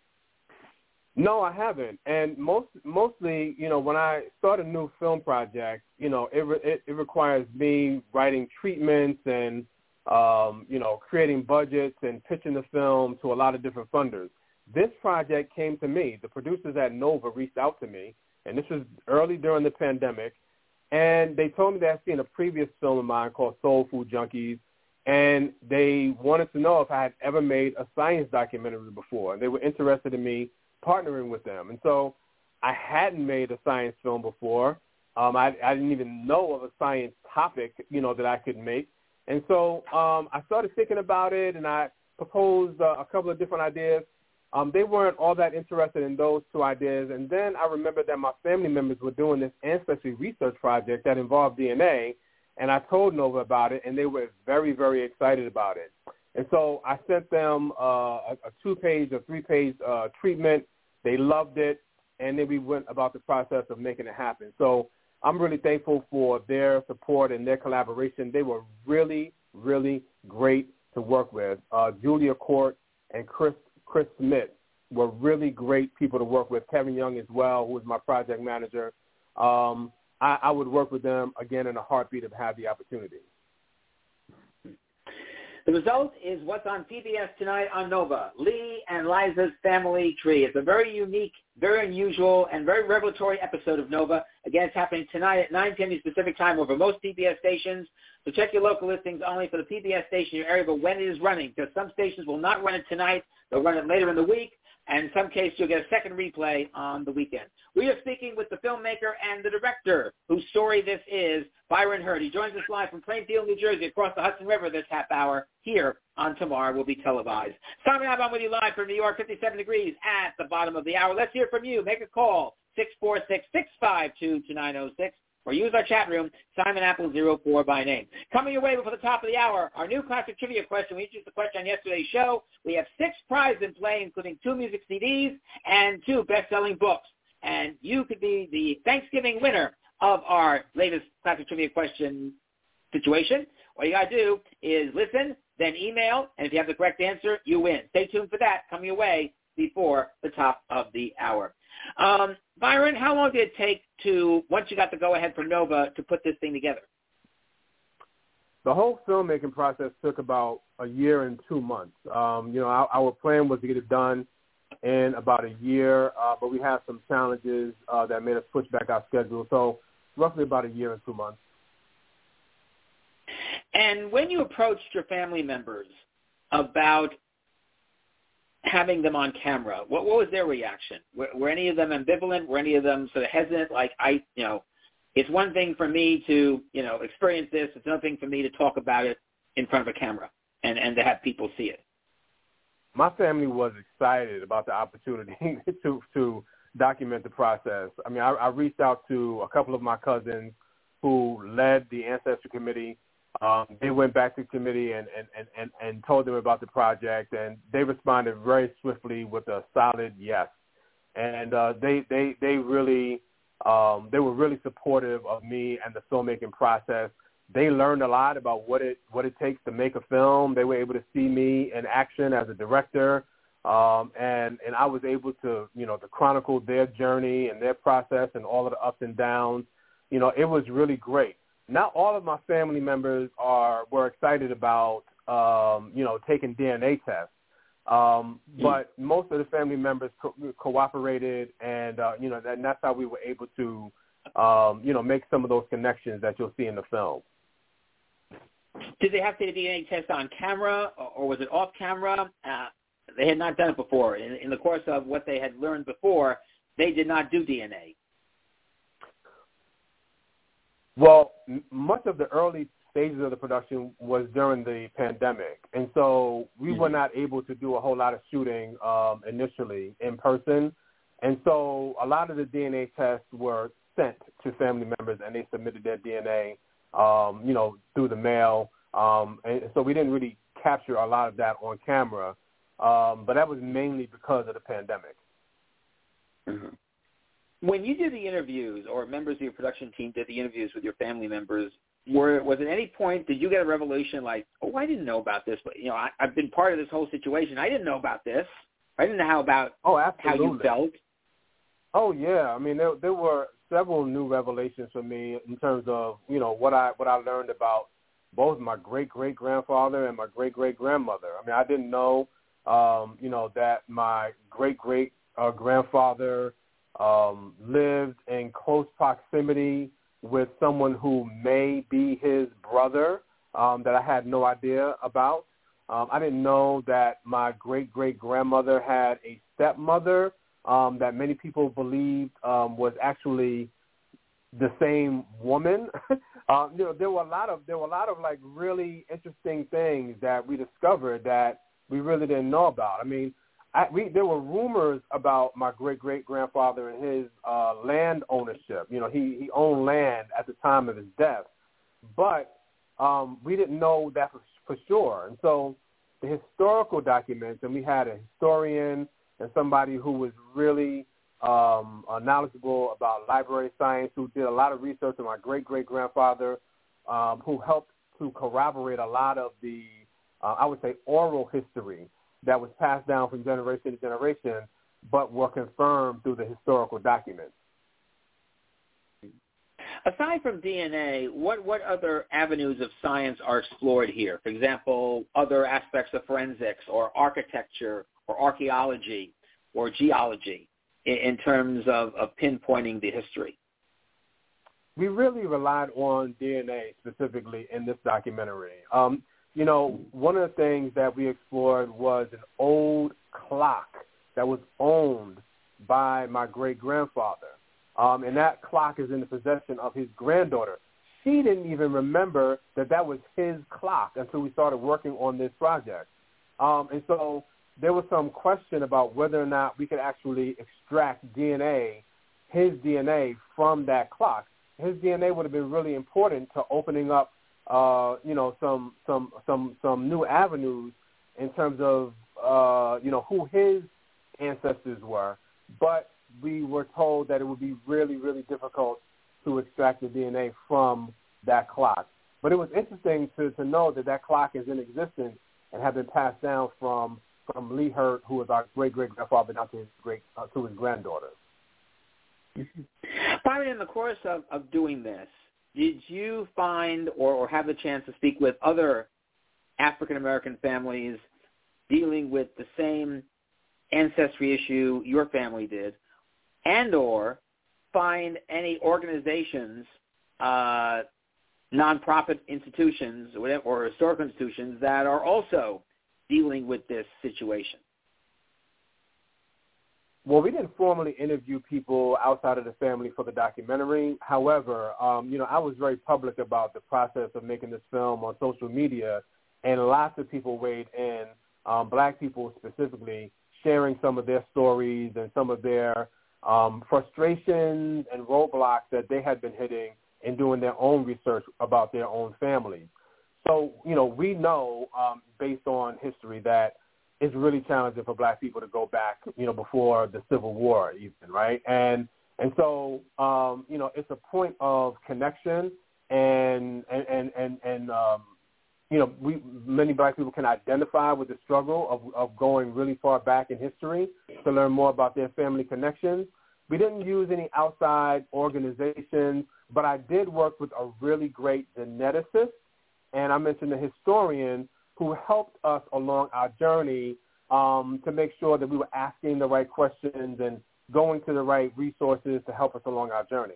No, I haven't. And most mostly, you know, when I start a new film project, you know, it re- it, it requires me writing treatments and, um, you know, creating budgets and pitching the film to a lot of different funders. This project came to me. The producers at Nova reached out to me, and this was early during the pandemic, and they told me they had seen a previous film of mine called Soul Food Junkies, and they wanted to know if I had ever made a science documentary before, and they were interested in me partnering with them. And so I hadn't made a science film before. Um, I, I didn't even know of a science topic, you know, that I could make. And so um, I started thinking about it, and I proposed uh, a couple of different ideas. Um, they weren't all that interested in those two ideas. And then I remembered that my family members were doing this ancestry research project that involved D N A, and I told Nova about it, and they were very, very excited about it. And so I sent them uh, a, a two-page or three-page uh, treatment. They loved it, and then we went about the process of making it happen. So I'm really thankful for their support and their collaboration. They were really, really great to work with. Uh, Julia Court and Chris Chris Smith were really great people to work with. Kevin Young as well, who was my project manager. Um, I, I would work with them again in a heartbeat if I had the opportunity. The result is what's on P B S tonight on Nova, Lee and Liza's Family Tree. It's a very unique, very unusual, and very revelatory episode of Nova. Again, it's happening tonight at nine p.m. Pacific time over most P B S stations. So check your local listings only for the P B S station in your area, but when it is running, because some stations will not run it tonight. They'll run it later in the week. and in some cases you'll get a second replay on the weekend. We are speaking with the filmmaker and the director whose story this is, Byron Hurt. He joins us live from Plainfield, New Jersey, across the Hudson River this half hour here on Tomorrow Will Be Televised. Simon Abba with you live from New York, fifty-seven degrees at the bottom of the hour. Let's hear from you. Make a call, six four six, six five two, two nine zero six, or use our chat room, Simon Apple zero four by name. Coming your way before the top of the hour, our new classic trivia question. We introduced the question on yesterday's show. We have six prizes in play, including two music C Ds and two best-selling books. And you could be the Thanksgiving winner of our latest classic trivia question situation. All you got to do is listen, then email, and if you have the correct answer, you win. Stay tuned for that coming your way before the top of the hour. Um, Byron, how long did it take to, once you got the go-ahead from Nova, to put this thing together? The whole filmmaking process took about a year and two months. Um, you know, our, our plan was to get it done in about a year, uh, but we had some challenges uh, that made us push back our schedule. So roughly about a year and two months. And when you approached your family members about having them on camera, what, what was their reaction? Were, were any of them ambivalent? Were any of them sort of hesitant? Like, I, you know, it's one thing for me to, you know, experience this. It's another thing for me to talk about it in front of a camera and, and to have people see it. My family was excited about the opportunity to to document the process. I mean, I, I reached out to a couple of my cousins who led the Ancestry Committee. Um, they went back to the committee and, and, and, and, and told them about the project, and they responded very swiftly with a solid yes. And uh, they, they, they really um, they were really supportive of me and the filmmaking process. They learned a lot about what it what it takes to make a film. They were able to see me in action as a director, um, and and I was able to you know to chronicle their journey and their process and all of the ups and downs. You know, it was really great. Not all of my family members are were excited about um, you know taking D N A tests, um, but most of the family members co- cooperated, and uh, you know that, and that's how we were able to um, you know make some of those connections that you'll see in the film. Did they have to do a D N A test on camera, or was it off camera? Uh, they had not done it before. In, in the course of what they had learned before, they did not do D N A. Well, m- much of the early stages of the production was during the pandemic, and so we mm-hmm. were not able to do a whole lot of shooting um, initially in person, and so a lot of the D N A tests were sent to family members, and they submitted their D N A. Um, you know, through the mail. Um, and so we didn't really capture a lot of that on camera, um, but that was mainly because of the pandemic. Mm-hmm. When you did the interviews, or members of your production team did the interviews with your family members, were was at any point, did you get a revelation like, oh, I didn't know about this, but, you know, I, I've been part of this whole situation. I didn't know about this. I didn't know how about oh, absolutely. how you felt. Oh, yeah. I mean, there, there were several new revelations for me in terms of, you know, what I what I learned about both my great-great-grandfather and my great-great-grandmother. I mean, I didn't know, um, you know, that my great-great-grandfather um, lived in close proximity with someone who may be his brother um, that I had no idea about. Um, I didn't know that my great-great-grandmother had a stepmother Um, that many people believed um, was actually the same woman. uh, you know, there were a lot of there were a lot of like really interesting things that we discovered that we really didn't know about. I mean, I, we, there were rumors about my great great grandfather and his uh, land ownership. You know, he he owned land at the time of his death, but um, we didn't know that for, for sure. And so the historical documents, and we had a historian and somebody who was really um, uh, knowledgeable about library science, who did a lot of research on my great-great-grandfather, um, who helped to corroborate a lot of the, uh, I would say, oral history that was passed down from generation to generation, but were confirmed through the historical documents. Aside from D N A, what, what other avenues of science are explored here? For example, other aspects of forensics or architecture or archaeology or geology in, in terms of, of pinpointing the history? We really relied on D N A specifically in this documentary. Um, you know, one of the things that we explored was an old clock that was owned by my great-grandfather. Um, and that clock is in the possession of his granddaughter. She didn't even remember that that was his clock until we started working on this project. Um, and so there was some question about whether or not we could actually extract D N A, his D N A, from that clock. His D N A would have been really important to opening up, uh, you know, some some some some new avenues in terms of, uh, you know, who his ancestors were. But we were told that it would be really, really difficult to extract the D N A from that clock. But it was interesting to, to know that that clock is in existence and had been passed down from from Lee Hurt, who was our great-great-grandfather, down to his great uh, to his granddaughter. Byron, in the course of, of doing this, did you find or, or have the chance to speak with other African-American families dealing with the same ancestry issue your family did, and or find any organizations, uh, nonprofit institutions or, whatever, or historical institutions that are also dealing with this situation? Well, we didn't formally interview people outside of the family for the documentary. However, um, you know, I was very public about the process of making this film on social media, and lots of people weighed in, um, black people specifically, sharing some of their stories and some of their um, frustrations and roadblocks that they had been hitting in doing their own research about their own families. So, you know, we know um, based on history that it's really challenging for black people to go back, you know, before the Civil War even, right? And and so, um, you know, it's a point of connection and, and, and, and, and um, you know, we many black people can identify with the struggle of, of going really far back in history to learn more about their family connections. We didn't use any outside organizations, but I did work with a really great geneticist, and I mentioned a historian who helped us along our journey um, to make sure that we were asking the right questions and going to the right resources to help us along our journey.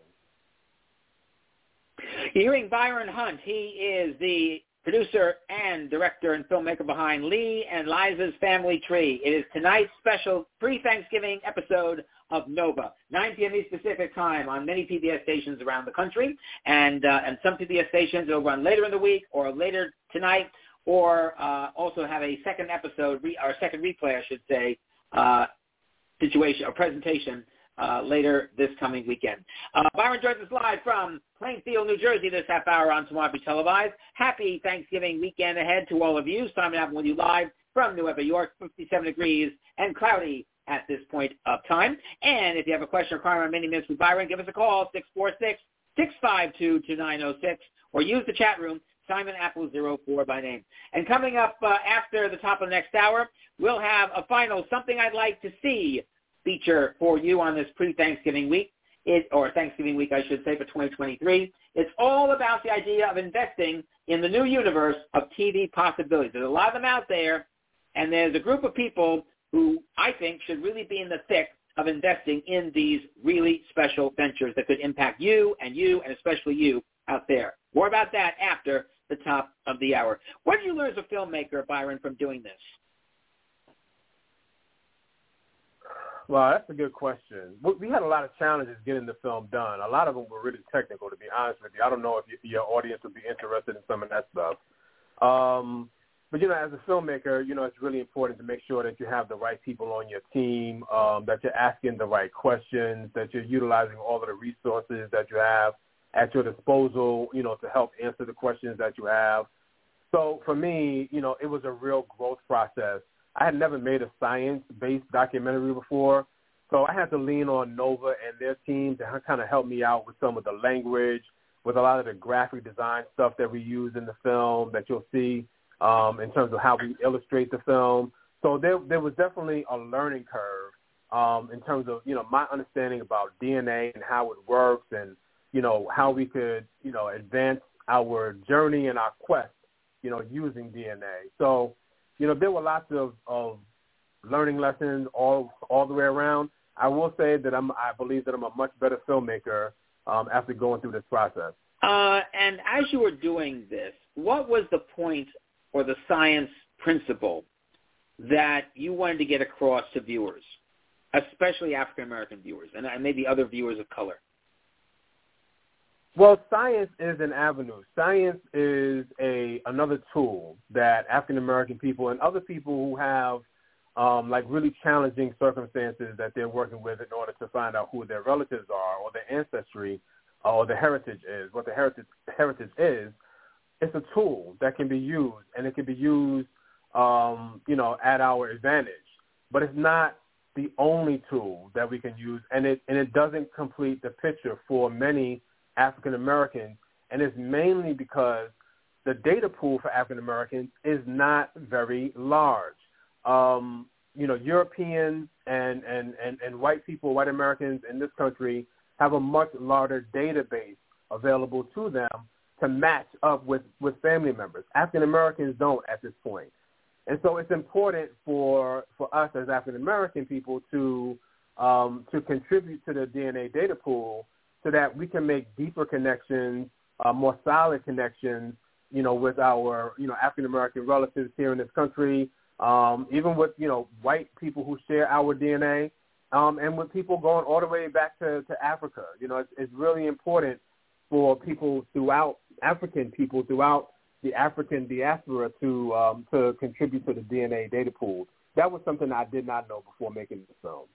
You're hearing Byron Hunt. He is the producer and director and filmmaker behind Lee and Liza's Family Tree. It is tonight's special pre-Thanksgiving episode of Nova, nine p.m. East Pacific time on many P B S stations around the country, and uh, and some P B S stations will run later in the week or later tonight, or uh, also have a second episode, re- or second replay, I should say, uh, situation or presentation uh, later this coming weekend. Uh, Byron joins us live from Plainfield, New Jersey this half hour on Tomorrow Be Televised. Happy Thanksgiving weekend ahead to all of you. Simon Apple with you live from New York, fifty-seven degrees and cloudy at this point of time. And if you have a question or comment on Many Minutes with Byron, give us a call, six four six, six five two, two nine zero six, or use the chat room, Simon Apple zero four by name. And coming up uh, after the top of the next hour, we'll have a final Something I'd Like to See feature for you on this pre-Thanksgiving week, it, or Thanksgiving week, I should say, for twenty twenty-three. It's all about the idea of investing in the new universe of T V possibilities. There's a lot of them out there, and there's a group of people who I think should really be in the thick of investing in these really special ventures that could impact you and you and especially you out there. More about that after the top of the hour. What did you learn as a filmmaker, Byron, from doing this? Well, that's a good question. We had a lot of challenges getting the film done. A lot of them were really technical, to be honest with you. I don't know if your audience would be interested in some of that stuff. Um, but, you know, as a filmmaker, you know, it's really important to make sure that you have the right people on your team, um, that you're asking the right questions, that you're utilizing all of the resources that you have at your disposal, you know, to help answer the questions that you have. So for me, you know, it was a real growth process. I had never made a science-based documentary before, so I had to lean on Nova and their team to kind of help me out with some of the language, with a lot of the graphic design stuff that we use in the film that you'll see um, in terms of how we illustrate the film. So there, there was definitely a learning curve um, in terms of, you know, my understanding about D N A and how it works and, you know, how we could, you know, advance our journey and our quest, you know, using D N A. So, you know, there were lots of, of learning lessons all all the way around. I will say that I'm, I believe that I'm a much better filmmaker um, after going through this process. Uh, and as you were doing this, what was the point or the science principle that you wanted to get across to viewers? especially African-American viewers and maybe other viewers of color? Well, science is an avenue. Science is a another tool that African-American people and other people who have um, like really challenging circumstances that they're working with in order to find out who their relatives are or their ancestry or their heritage is, what the heritage heritage is. It's a tool that can be used, and it can be used, um, you know, at our advantage. But it's not the only tool that we can use, and it and it doesn't complete the picture for many African Americans, and it's mainly because the data pool for African Americans is not very large. Um, you know, Europeans and, and, and, and white people, white Americans in this country have a much larger database available to them to match up with, with family members. African Americans don't at this point. And so it's important for for us as African American people to um, to contribute to the D N A data pool so that we can make deeper connections, uh, more solid connections, you know, with our, you know, African American relatives here in this country, um, even with, you know, white people who share our D N A, um, and with people going all the way back to, to Africa. You know, it's, it's really important for people throughout, African people throughout the African diaspora to um, to contribute to the D N A data pool. That was something I did not know before making this film.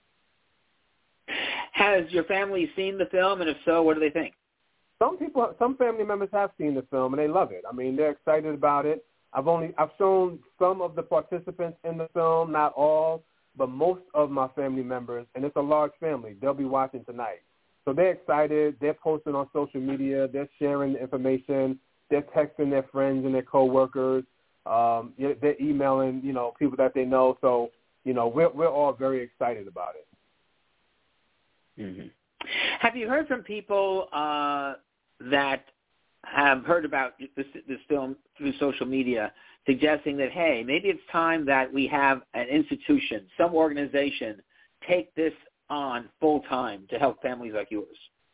Has your family seen the film, and if so, what do they think? Some people, some family members have seen the film, and they love it. I mean, they're excited about it. I've only I've shown some of the participants in the film, not all, but most of my family members, and it's a large family. They'll be watching tonight. So they're excited. They're posting on social media. They're sharing the information. They're texting their friends and their coworkers. Um, they're emailing, you know, people that they know. So, you know, we're we're all very excited about it. Mm-hmm. Have you heard from people uh, that have heard about this, this film through social media, suggesting that, hey, maybe it's time that we have an institution, some organization, take this on full time to help families like yours?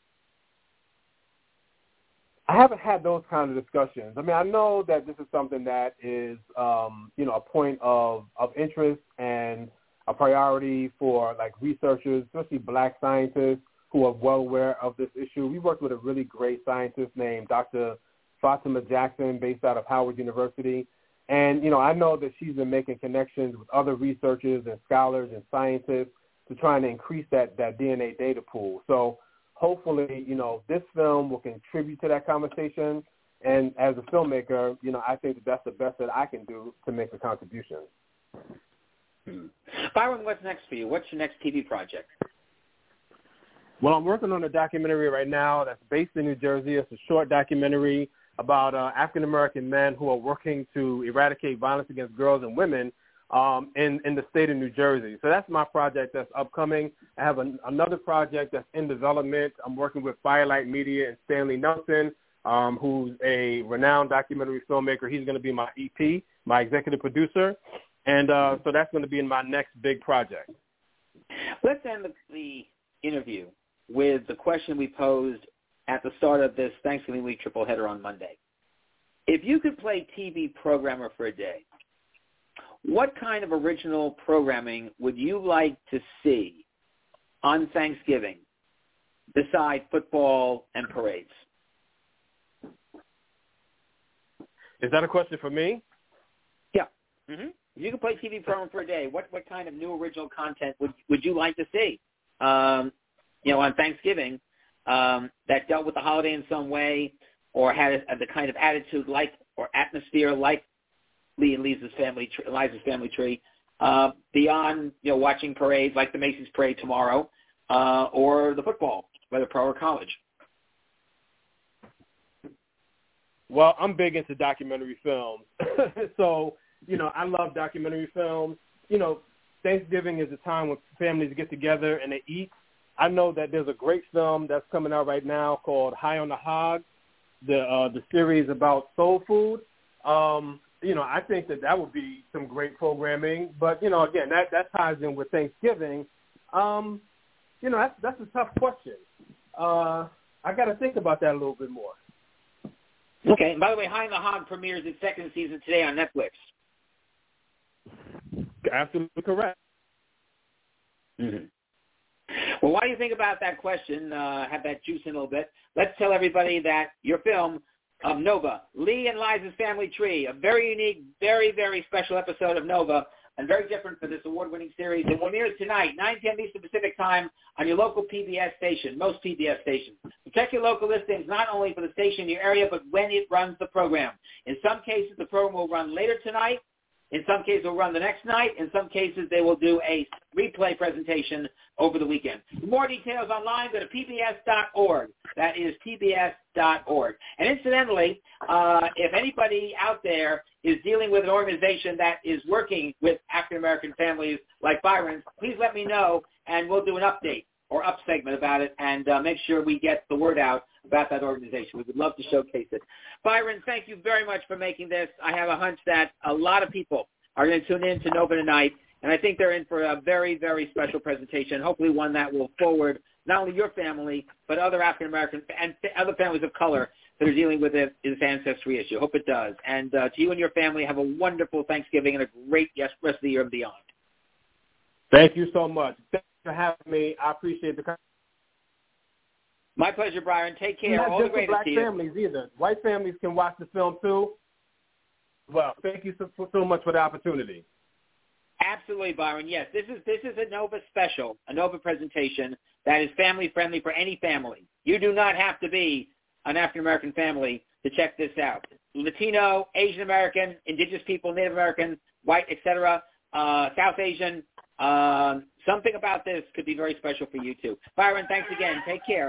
I haven't had those kind of discussions. I mean, I know that this is something that is, um, you know, a point of, of interest and a priority for, like, researchers, especially black scientists who are well aware of this issue. We worked with a really great scientist named Doctor Fatima Jackson based out of Howard University. And, you know, I know that she's been making connections with other researchers and scholars and scientists to try and increase that, that D N A data pool. So hopefully, you know, this film will contribute to that conversation. And as a filmmaker, you know, I think that that's the best that I can do to make a contribution. Hmm. Byron, what's next for you? What's your next T V project? Well, I'm working on a documentary right now that's based in New Jersey. It's a short documentary about uh, African-American men who are working to eradicate violence against girls and women um, in, in the state of New Jersey. So that's my project that's upcoming. I have an, another project that's in development. I'm working with Firelight Media and Stanley Nelson, um, who's a renowned documentary filmmaker. He's going to be my E P, my executive producer. And uh, so that's going to be in my next big project. Let's end the, the interview with the question we posed at the start of this Thanksgiving week triple header on Monday. If you could play T V programmer for a day, what kind of original programming would you like to see on Thanksgiving beside football and parades? Is that a question for me? Yeah. Mm-hmm. If you could play T V program for a day, what, what kind of new original content would, would you like to see, um, you know, on Thanksgiving um, that dealt with the holiday in some way or had a, the kind of attitude like or atmosphere like Lee and Liza's family, Liza's family tree, uh, beyond, you know, watching parades like the Macy's Parade tomorrow uh, or the football, whether pro or college? Well, I'm big into documentary films. So, you know, I love documentary films. You know, Thanksgiving is a time when families get together and they eat. I know that there's a great film that's coming out right now called High on the Hog, the uh, the series about soul food. Um, you know, I think that that would be some great programming. But, you know, again, that, that ties in with Thanksgiving. Um, you know, that's, that's a tough question. Uh, I got to think about that a little bit more. Okay. And by the way, High on the Hog premieres its second season today on Netflix. Absolutely correct. Mm-hmm. Well, while you think about that question, uh, have that juice in a little bit, let's tell everybody that your film, of Nova, Lee and Liza's Family Tree, a very unique, very, very special episode of Nova, and very different for this award-winning series. It premieres tonight, nine p.m. Eastern Pacific Time, on your local P B S station, most P B S stations. So check your local listings, not only for the station in your area, but when it runs the program. In some cases, the program will run later tonight. In some cases, they'll run the next night. In some cases, they will do a replay presentation over the weekend. For more details online, go to P B S dot org. That is P B S dot org. And incidentally, uh, if anybody out there is dealing with an organization that is working with African-American families like Byron's, please let me know, and we'll do an update or up segment about it and uh, make sure we get the word out about that organization. We would love to showcase it. Byron, thank you very much for making this. I have a hunch that a lot of people are going to tune in to Nova tonight, and I think they're in for a very, very special presentation, hopefully one that will forward not only your family, but other African-American and other families of color that are dealing with this, this ancestry issue. Hope it does. And uh, to you and your family, have a wonderful Thanksgiving and a great yes, rest of the year and beyond. Thank you so much. Thanks for having me. I appreciate the. My pleasure, Byron. Take care. Not All just the greatest black to you. families either. White families can watch the film too. Well, thank you so, so much for the opportunity. Absolutely, Byron. Yes, this is this is a Nova special, a Nova presentation that is family friendly for any family. You do not have to be an African American family to check this out. Latino, Asian American, Indigenous people, Native American, white, et cetera, uh, South Asian. Uh, something about this could be very special for you too. Byron, thanks again. Take care.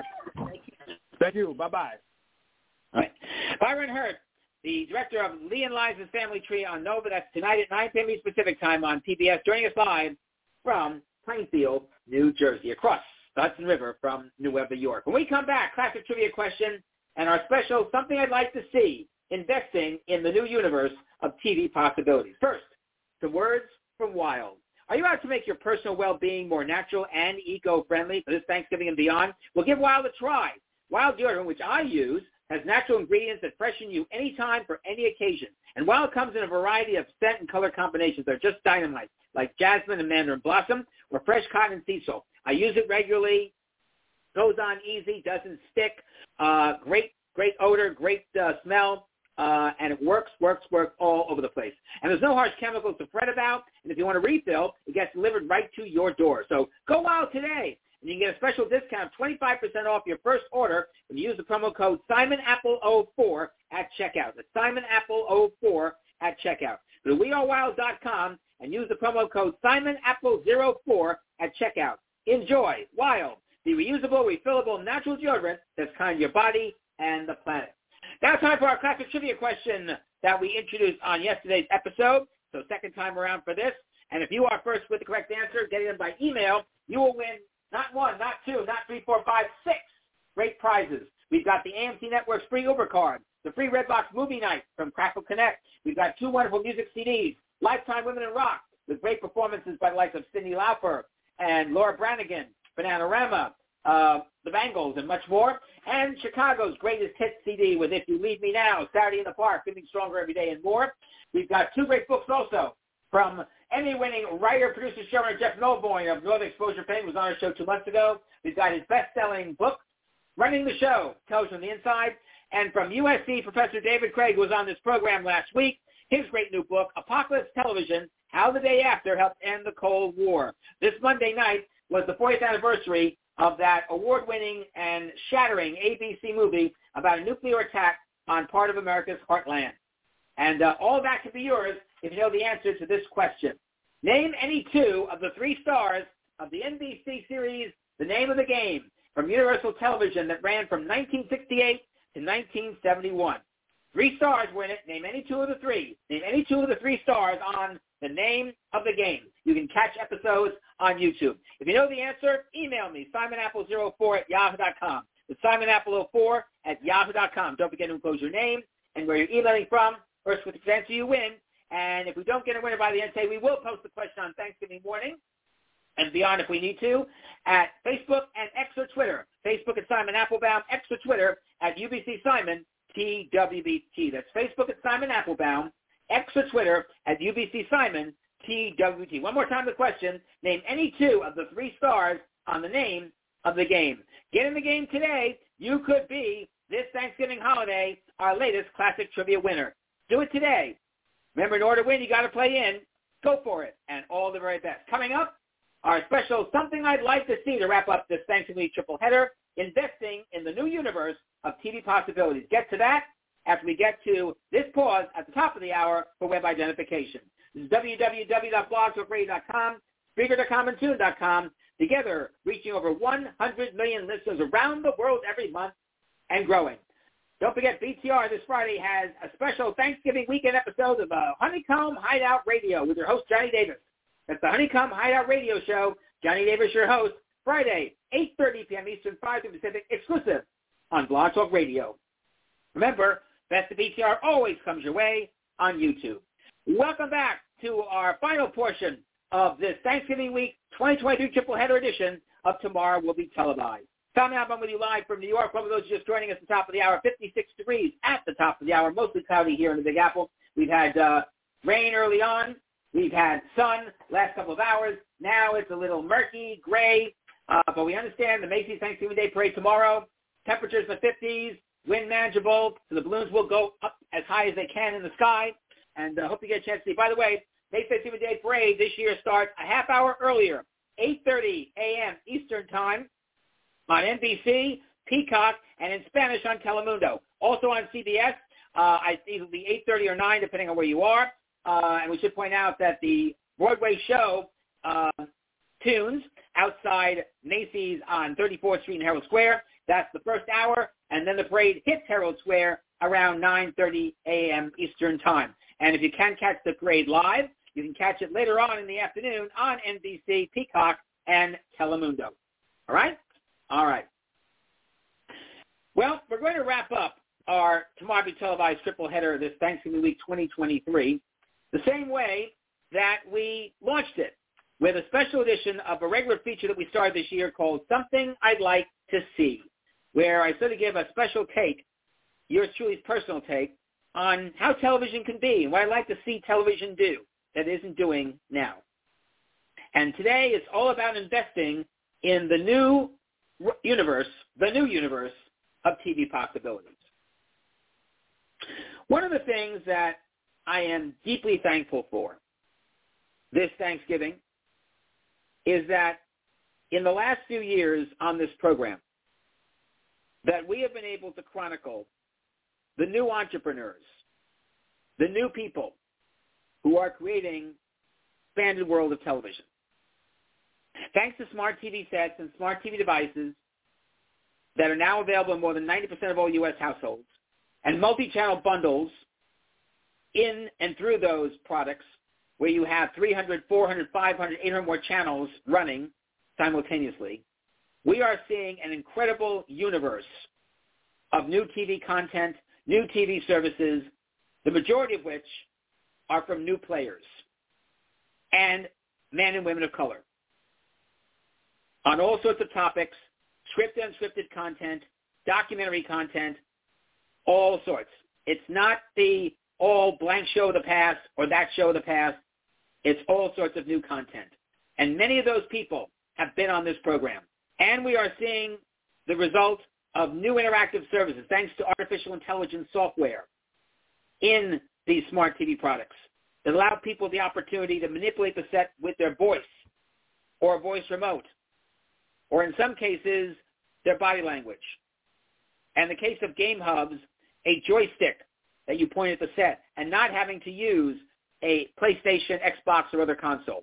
Thank you. Bye bye. All right, Byron Hurt, the director of Lee and Liza's Family Tree on Nova. That's tonight at nine p.m. Eastern Pacific Time on P B S. Joining us live from Plainfield, New Jersey, across the Hudson River from New Webber, York. When we come back, classic trivia question and our special Something I'd Like to See, investing in the new universe of T V possibilities. First, some words from Wild. Are you out to make your personal well-being more natural and eco-friendly for this Thanksgiving and beyond? Well, give Wild a try. Wild deodorant, which I use, has natural ingredients that freshen you anytime for any occasion. And Wild comes in a variety of scent and color combinations. They're just dynamite, like jasmine and mandarin blossom or fresh cotton and sea salt. I use it regularly. Goes on easy, doesn't stick. Uh, great, great odor, great uh, smell. Uh, and it works, works, works all over the place. And there's no harsh chemicals to fret about. And if you want a refill, it gets delivered right to your door. So go Wild today. And you can get a special discount of twenty-five percent off your first order when you use the promo code Simon Apple zero four at checkout. That's Simon Apple zero four at checkout. Go to we are wild dot com and use the promo code Simon Apple zero four at checkout. Enjoy Wild, the reusable, refillable, natural deodorant that's kind to your body and the planet. Now time for our classic trivia question that we introduced on yesterday's episode. So second time around for this. And if you are first with the correct answer, get it in by email, you will win not one, not two, not three, four, five, six great prizes. We've got the A M C Network's free Uber card, the free Redbox movie night from Crackle Connect. We've got two wonderful music C Ds, Lifetime Women in Rock, with great performances by the likes of Cyndi Lauper and Laura Branigan, Bananarama, uh, the Bangles, and much more. And Chicago's greatest hit C D with If You Leave Me Now, Saturday in the Park, Feeling Stronger Every Day, and more. We've got two great books also from Emmy-winning writer, producer, showrunner Jeff Novoyne of Northern Exposure fame, who was on our show two months ago. We've got his best-selling book, Running the Show, Tells You on the Inside. And from U S C Professor David Craig, who was on this program last week, his great new book, Apocalypse Television, How the Day After Helped End the Cold War. This Monday night was the fortieth anniversary of that award-winning and shattering A B C movie about a nuclear attack on part of America's heartland. And uh, all that can be yours if you know the answer to this question. Name any two of the three stars of the N B C series The Name of the Game from Universal Television that ran from nineteen sixty-eight to nineteen seventy-one. Three stars were in it. Name any two of the three. Name any two of the three stars on The Name of the Game. You can catch episodes on YouTube. If you know the answer, email me, simon apple zero four at yahoo dot com. It's simon apple zero four at yahoo dot com. Don't forget to enclose your name and where you're emailing from. First with the answer, you win. And if we don't get a winner by the end of the day, we will post the question on Thanksgiving morning and beyond if we need to at Facebook and X or Twitter. Facebook at Simon Applebaum, X or Twitter at U B C Simon T W B T. That's Facebook at Simon Applebaum, X or Twitter at U B C Simon T W T. One more time the question. Name any two of the three stars on the name of the game. Get in the game today. You could be, this Thanksgiving holiday, our latest classic trivia winner. Do it today. Remember, in order to win, you got to play in. Go for it. And all the very best. Coming up, our special Something I'd Like to See to wrap up this Thanksgiving triple header, investing in the new universe of T V possibilities. Get to that after we get to this pause at the top of the hour for web identification. This is w w w dot blog talk radio dot com, Spreaker dot com, and Tune dot com, together reaching over one hundred million listeners around the world every month and growing. Don't forget, B T R this Friday has a special Thanksgiving weekend episode of uh, Honeycomb Hideout Radio with your host, Johnny Davis. That's the Honeycomb Hideout Radio Show. Johnny Davis, your host, Friday, eight thirty p.m. Eastern, five p.m. Pacific, exclusive on Blog Talk Radio. Remember, Best of B T R always comes your way on YouTube. Welcome back to our final portion of this Thanksgiving week twenty twenty-two triple header edition of Tomorrow Will Be Televised. Tom Allen, I'm with you live from New York. For those just joining us at the top of the hour, fifty-six degrees at the top of the hour, mostly cloudy here in the Big Apple. We've had uh, rain early on. We've had sun last couple of hours. Now it's a little murky, gray, uh, but we understand the Macy's Thanksgiving Day Parade tomorrow. Temperatures in the fifties, wind manageable, so the balloons will go up as high as they can in the sky, and I uh, hope you get a chance to see. By the way, Macy's Thanksgiving Day Parade this year starts a half hour earlier, eight thirty a.m. Eastern Time on N B C, Peacock, and in Spanish on Telemundo. Also on C B S, uh, I think it'll be eight thirty or nine, depending on where you are. Uh, and we should point out that the Broadway show uh, tunes outside Macy's on thirty-fourth Street in Herald Square. That's the first hour, and then the parade hits Herald Square around nine thirty a.m. Eastern Time. And if you can catch the parade live, you can catch it later on in the afternoon on N B C, Peacock, and Telemundo. All right? All right. Well, we're going to wrap up our Tomorrow Will Be Televised triple header this Thanksgiving week twenty twenty-three the same way that we launched it, with a special edition of a regular feature that we started this year called Something I'd Like to See, where I sort of give a special take, yours truly's personal take, on how television can be and what I'd like to see television do that it isn't doing now. And today it's all about investing in the new universe, the new universe of T V possibilities. One of the things that I am deeply thankful for this Thanksgiving is that in the last few years on this program, that we have been able to chronicle the new entrepreneurs, the new people who are creating expanded world of television. Thanks to smart T V sets and smart T V devices that are now available in more than ninety percent of all U S households, and multi-channel bundles in and through those products where you have three hundred, four hundred, five hundred, eight hundred more channels running simultaneously, we are seeing an incredible universe of new T V content, new T V services, the majority of which are from new players and men and women of color on all sorts of topics, scripted and unscripted content, documentary content, all sorts. It's not the all blank show of the past or that show of the past. It's all sorts of new content. And many of those people have been on this program. And we are seeing the result of new interactive services thanks to artificial intelligence software in these smart T V products that allow people the opportunity to manipulate the set with their voice or a voice remote, or in some cases, their body language. And in the case of Game Hubs, a joystick that you point at the set and not having to use a PlayStation, Xbox, or other console.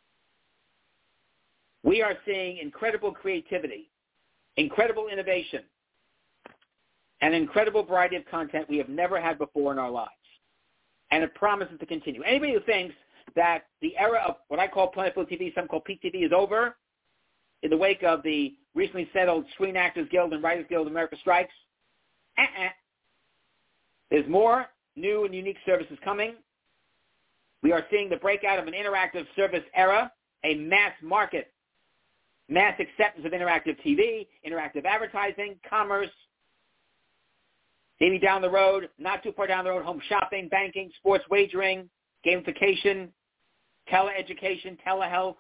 We are seeing incredible creativity, incredible innovation, and incredible variety of content we have never had before in our lives. And it promises to continue. Anybody who thinks that the era of what I call plentiful T V, some call peak T V, is over in the wake of the recently settled Screen Actors Guild and Writers Guild America strikes, uh-uh. There's more new and unique services coming. We are seeing the breakout of an interactive service era, a mass market, mass acceptance of interactive T V, interactive advertising, commerce, maybe down the road, not too far down the road, home shopping, banking, sports wagering, gamification, teleeducation, telehealth,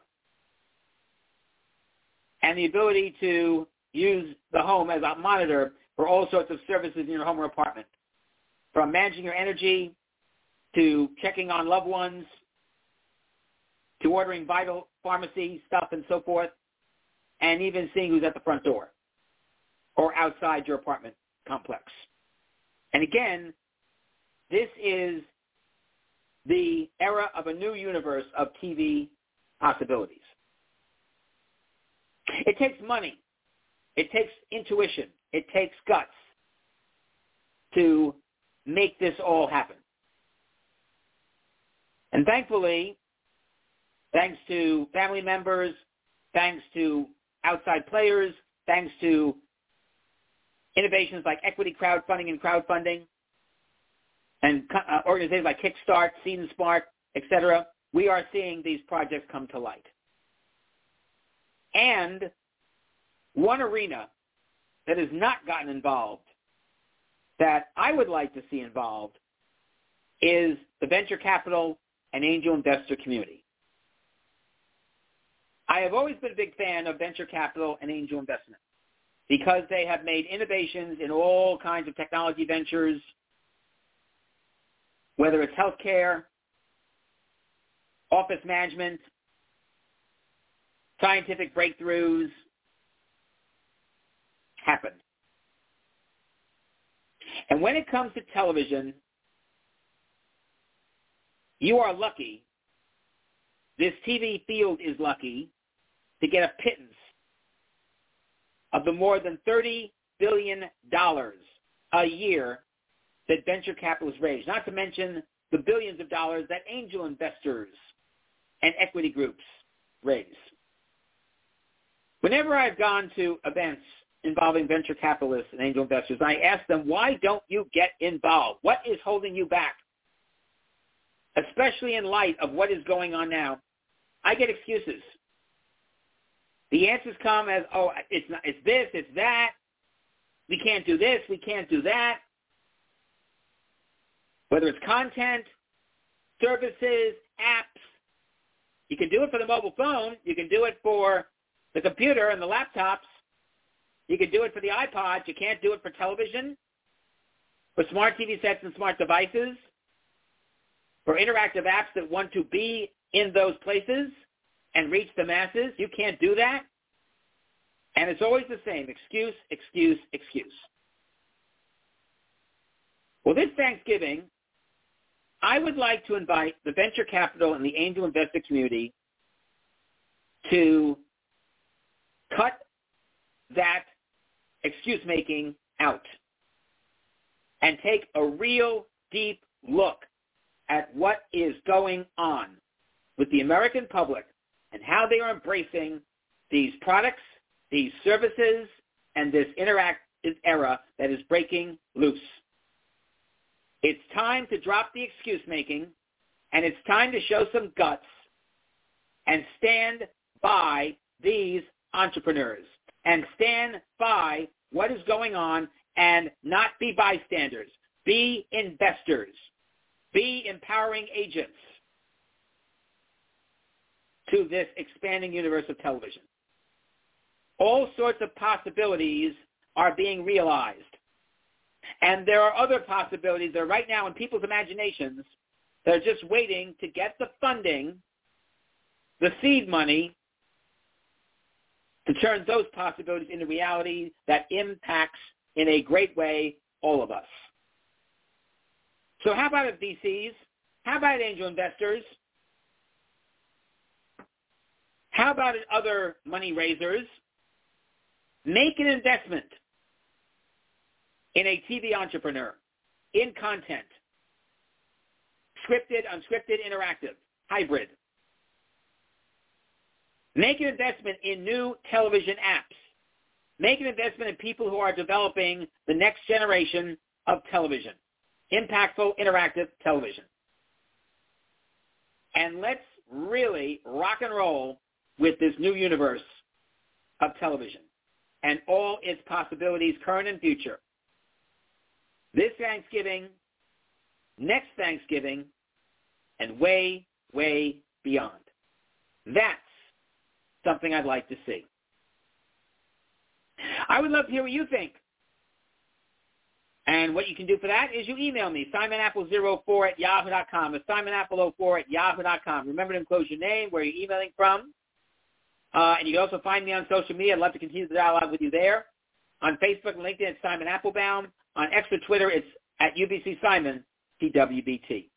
and the ability to use the home as a monitor for all sorts of services in your home or apartment, from managing your energy to checking on loved ones to ordering vital pharmacy stuff and so forth, and even seeing who's at the front door or outside your apartment complex. And again, this is the era of a new universe of T V possibilities. It takes money. It takes intuition. It takes guts to make this all happen. And thankfully, thanks to family members, thanks to outside players, thanks to innovations like equity crowdfunding and crowdfunding, and uh, organizations like Kickstart, Seed and Spark, et cetera, we are seeing these projects come to light. And one arena that has not gotten involved that I would like to see involved is the venture capital and angel investor community. I have always been a big fan of venture capital and angel investment because they have made innovations in all kinds of technology ventures, whether it's healthcare, office management, scientific breakthroughs, happen. And when it comes to television, you are lucky, this T V field is lucky, to get a pittance of the more than thirty billion dollars a year that venture capitalists raise, not to mention the billions of dollars that angel investors and equity groups raise. Whenever I've gone to events involving venture capitalists and angel investors, I ask them, why don't you get involved? What is holding you back? Especially in light of what is going on now. I get excuses. The answers come as, oh, it's not, it's this, it's that. We can't do this, we can't do that. Whether it's content, services, apps, you can do it for the mobile phone. You can do it for the computer and the laptops. You can do it for the iPods. You can't do it for television, for smart T V sets and smart devices, for interactive apps that want to be in those places and reach the masses. You can't do that. And it's always the same, excuse, excuse, excuse. Well, this Thanksgiving, I would like to invite the venture capital and the angel investor community to cut that excuse-making out and take a real deep look at what is going on with the American public and how they are embracing these products, these services, and this interactive era that is breaking loose. It's time to drop the excuse-making, and it's time to show some guts and stand by these entrepreneurs and stand by what is going on and not be bystanders. Be investors. Be empowering agents to this expanding universe of television. All sorts of possibilities are being realized. And there are other possibilities that are right now in people's imaginations that are just waiting to get the funding, the seed money, to turn those possibilities into reality that impacts in a great way all of us. So how about it, V Cs? How about it, angel investors? How about it, other money raisers? Make an investment in a T V entrepreneur, in content, scripted, unscripted, interactive, hybrid. Make an investment in new television apps. Make an investment in people who are developing the next generation of television, impactful, interactive television. And let's really rock and roll with this new universe of television and all its possibilities, current and future. This Thanksgiving, next Thanksgiving, and way, way beyond. That's something I'd like to see. I would love to hear what you think. And what you can do for that is you email me, simon apple zero four at yahoo dot com. It's simon apple zero four at yahoo dot com. Remember to enclose your name, where you're emailing from. Uh, and you can also find me on social media. I'd love to continue the dialogue with you there. On Facebook and LinkedIn, it's Simon Applebaum. On X or Twitter, it's at U B C Simon, T W B T.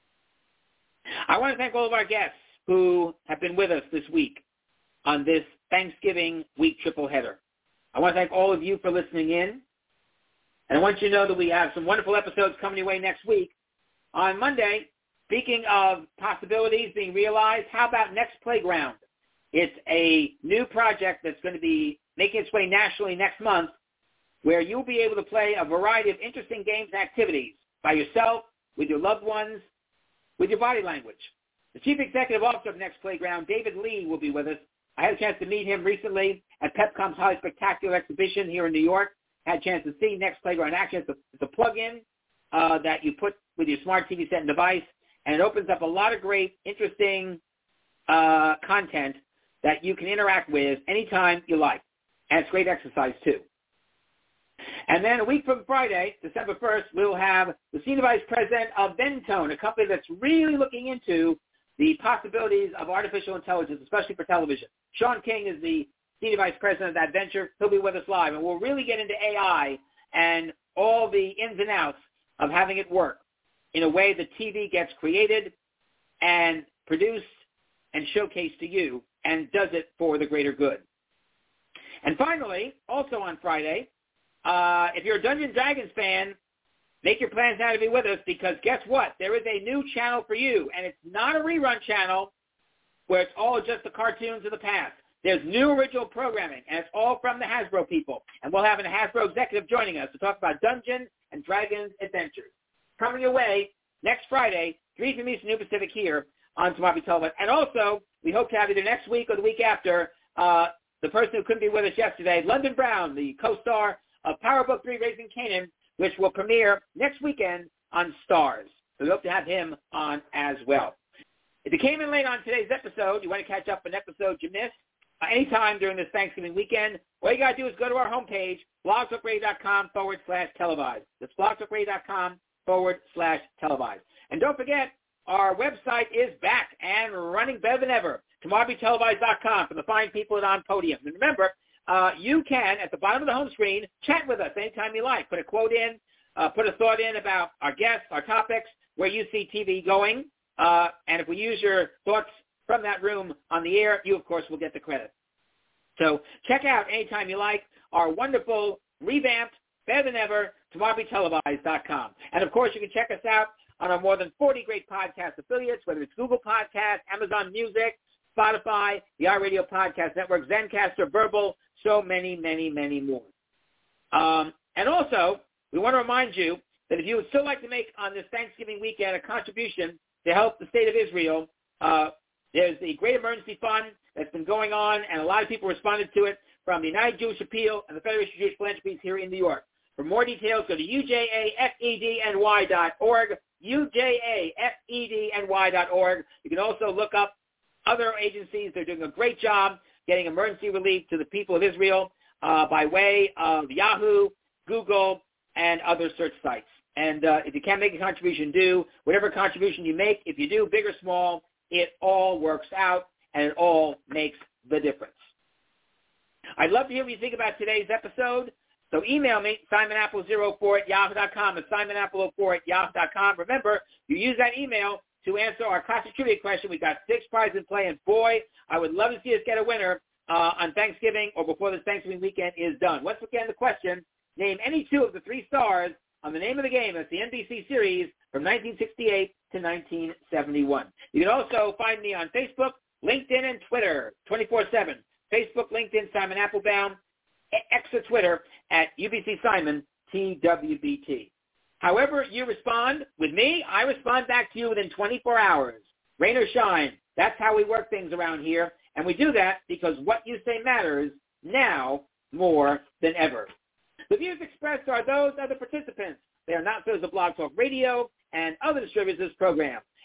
I want to thank all of our guests who have been with us this week on this Thanksgiving week triple header. I want to thank all of you for listening in. And I want you to know that we have some wonderful episodes coming your way next week. On Monday, speaking of possibilities being realized, how about Next Playground? It's a new project that's going to be making its way nationally next month, where you'll be able to play a variety of interesting games and activities by yourself, with your loved ones, with your body language. The Chief Executive Officer of Next Playground, David Lee, will be with us. I had a chance to meet him recently at Pepcom's Highly Spectacular exhibition here in New York. Had a chance to see Next Playground action. It's a, it's a plug-in uh, that you put with your smart T V set and device, and it opens up a lot of great, interesting uh, content that you can interact with anytime you like. And it's great exercise, too. And then a week from Friday, December first, we'll have the Senior Vice President of Ventone, a company that's really looking into the possibilities of artificial intelligence, especially for television. Sean King is the Senior Vice President of that venture. He'll be with us live, and we'll really get into A I and all the ins and outs of having it work in a way that T V gets created and produced and showcased to you and does it for the greater good. And finally, also on Friday, uh, if you're a Dungeons and Dragons fan, make your plans now to be with us, because guess what? There is a new channel for you, and it's not a rerun channel where it's all just the cartoons of the past. There's new original programming, and it's all from the Hasbro people. And we'll have a Hasbro executive joining us to talk about Dungeons and Dragons adventures. Coming your way next Friday, three p.m. Eastern, New Pacific, here on Tomabi Television. And also, we hope to have either next week or the week after, uh, the person who couldn't be with us yesterday, London Brown, the co-star of Power Book three, Raising Kanan, which will premiere next weekend on Stars. So we hope to have him on as well. If you came in late on today's episode, you want to catch up an episode you missed, uh, anytime during this Thanksgiving weekend, all you got to do is go to our homepage, blogtalkradio.com forward slash televised. That's blogtalkradio.com forward slash televised. And don't forget, our website is back and running better than ever, tomabi televised dot com, for the fine people at On Podium. And remember, uh, you can, at the bottom of the home screen, chat with us anytime you like. Put a quote in, uh, put a thought in about our guests, our topics, where you see T V going. Uh, and if we use your thoughts from that room on the air, you, of course, will get the credit. So check out anytime you like our wonderful, revamped, better than ever, tomabi televised dot com. And, of course, you can check us out on our more than forty great podcast affiliates, whether it's Google Podcasts, Amazon Music, Spotify, the iRadio Podcast Network, Zencaster, Verbal, so many, many, many more. Um, and also, we want to remind you that if you would still like to make on this Thanksgiving weekend a contribution to help the state of Israel, uh, there's the Great Emergency Fund that's been going on, and a lot of people responded to it from the United Jewish Appeal and the Federation of Jewish Philanthropies here in New York. For more details, go to U J A F E D N Y dot org, U J A F E D N Y dot org. You can also look up other agencies. They're doing a great job getting emergency relief to the people of Israel uh, by way of Yahoo, Google, and other search sites. And uh, if you can't make a contribution, do. Whatever contribution you make, if you do, big or small, it all works out, and it all makes the difference. I'd love to hear what you think about today's episode. So email me, simon apple zero four at yahoo dot com. It's simon apple zero four at yahoo dot com. Remember, you use that email to answer our classic trivia question. We've got six prizes in play, and boy, I would love to see us get a winner uh, on Thanksgiving or before this Thanksgiving weekend is done. Once again, the question, name any two of the three stars on the name of the game. That's the N B C series from nineteen sixty-eight to nineteen seventy-one. You can also find me on Facebook, LinkedIn, and Twitter twenty-four seven. Facebook, LinkedIn, Simon Applebaum, X or Twitter at U B C Simon, T W B T. However you respond with me, I respond back to you within twenty-four hours. Rain or shine, that's how we work things around here. And we do that because what you say matters now more than ever. The views expressed are those of the participants. They are not those of Blog Talk Radio and other distributors of this program.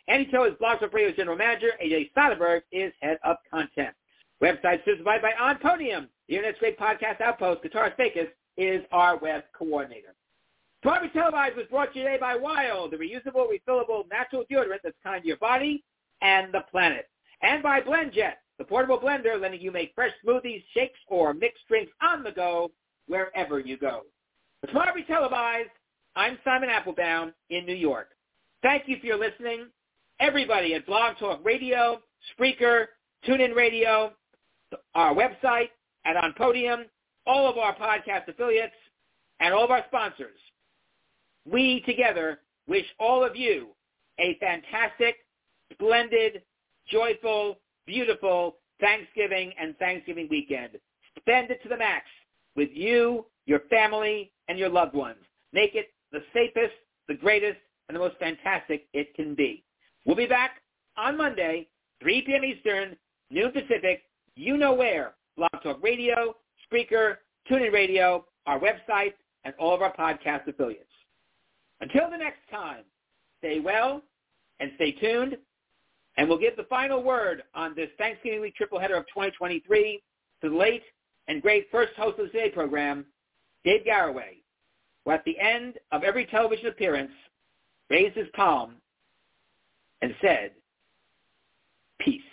Andy Cho is Blog Talk Radio's general manager. A J Soderberg is head of content. Website supervised by On Podium. The Internet's great podcast outpost, Guitarist Fakis, is our web coordinator. Tomorrow We Televised was brought to you today by Wild, the reusable, refillable, natural deodorant that's kind to your body and the planet. And by BlendJet, the portable blender letting you make fresh smoothies, shakes, or mixed drinks on the go wherever you go. For Tomorrow We Televised, I'm Simon Applebaum in New York. Thank you for your listening. Everybody at Blog Talk Radio, Spreaker, TuneIn Radio, our website, and On Podium, all of our podcast affiliates, and all of our sponsors. We together wish all of you a fantastic, splendid, joyful, beautiful Thanksgiving and Thanksgiving weekend. Spend it to the max with you, your family, and your loved ones. Make it the safest, the greatest, and the most fantastic it can be. We'll be back on Monday, three p.m. Eastern, noon Pacific. You know where. Blog Talk Radio, Spreaker, TuneIn Radio, our website, and all of our podcast affiliates. Until the next time, stay well and stay tuned, and we'll give the final word on this Thanksgiving week triple header of twenty twenty-three to the late and great first host of the Today program, Dave Garroway, who at the end of every television appearance raised his palm and said, peace.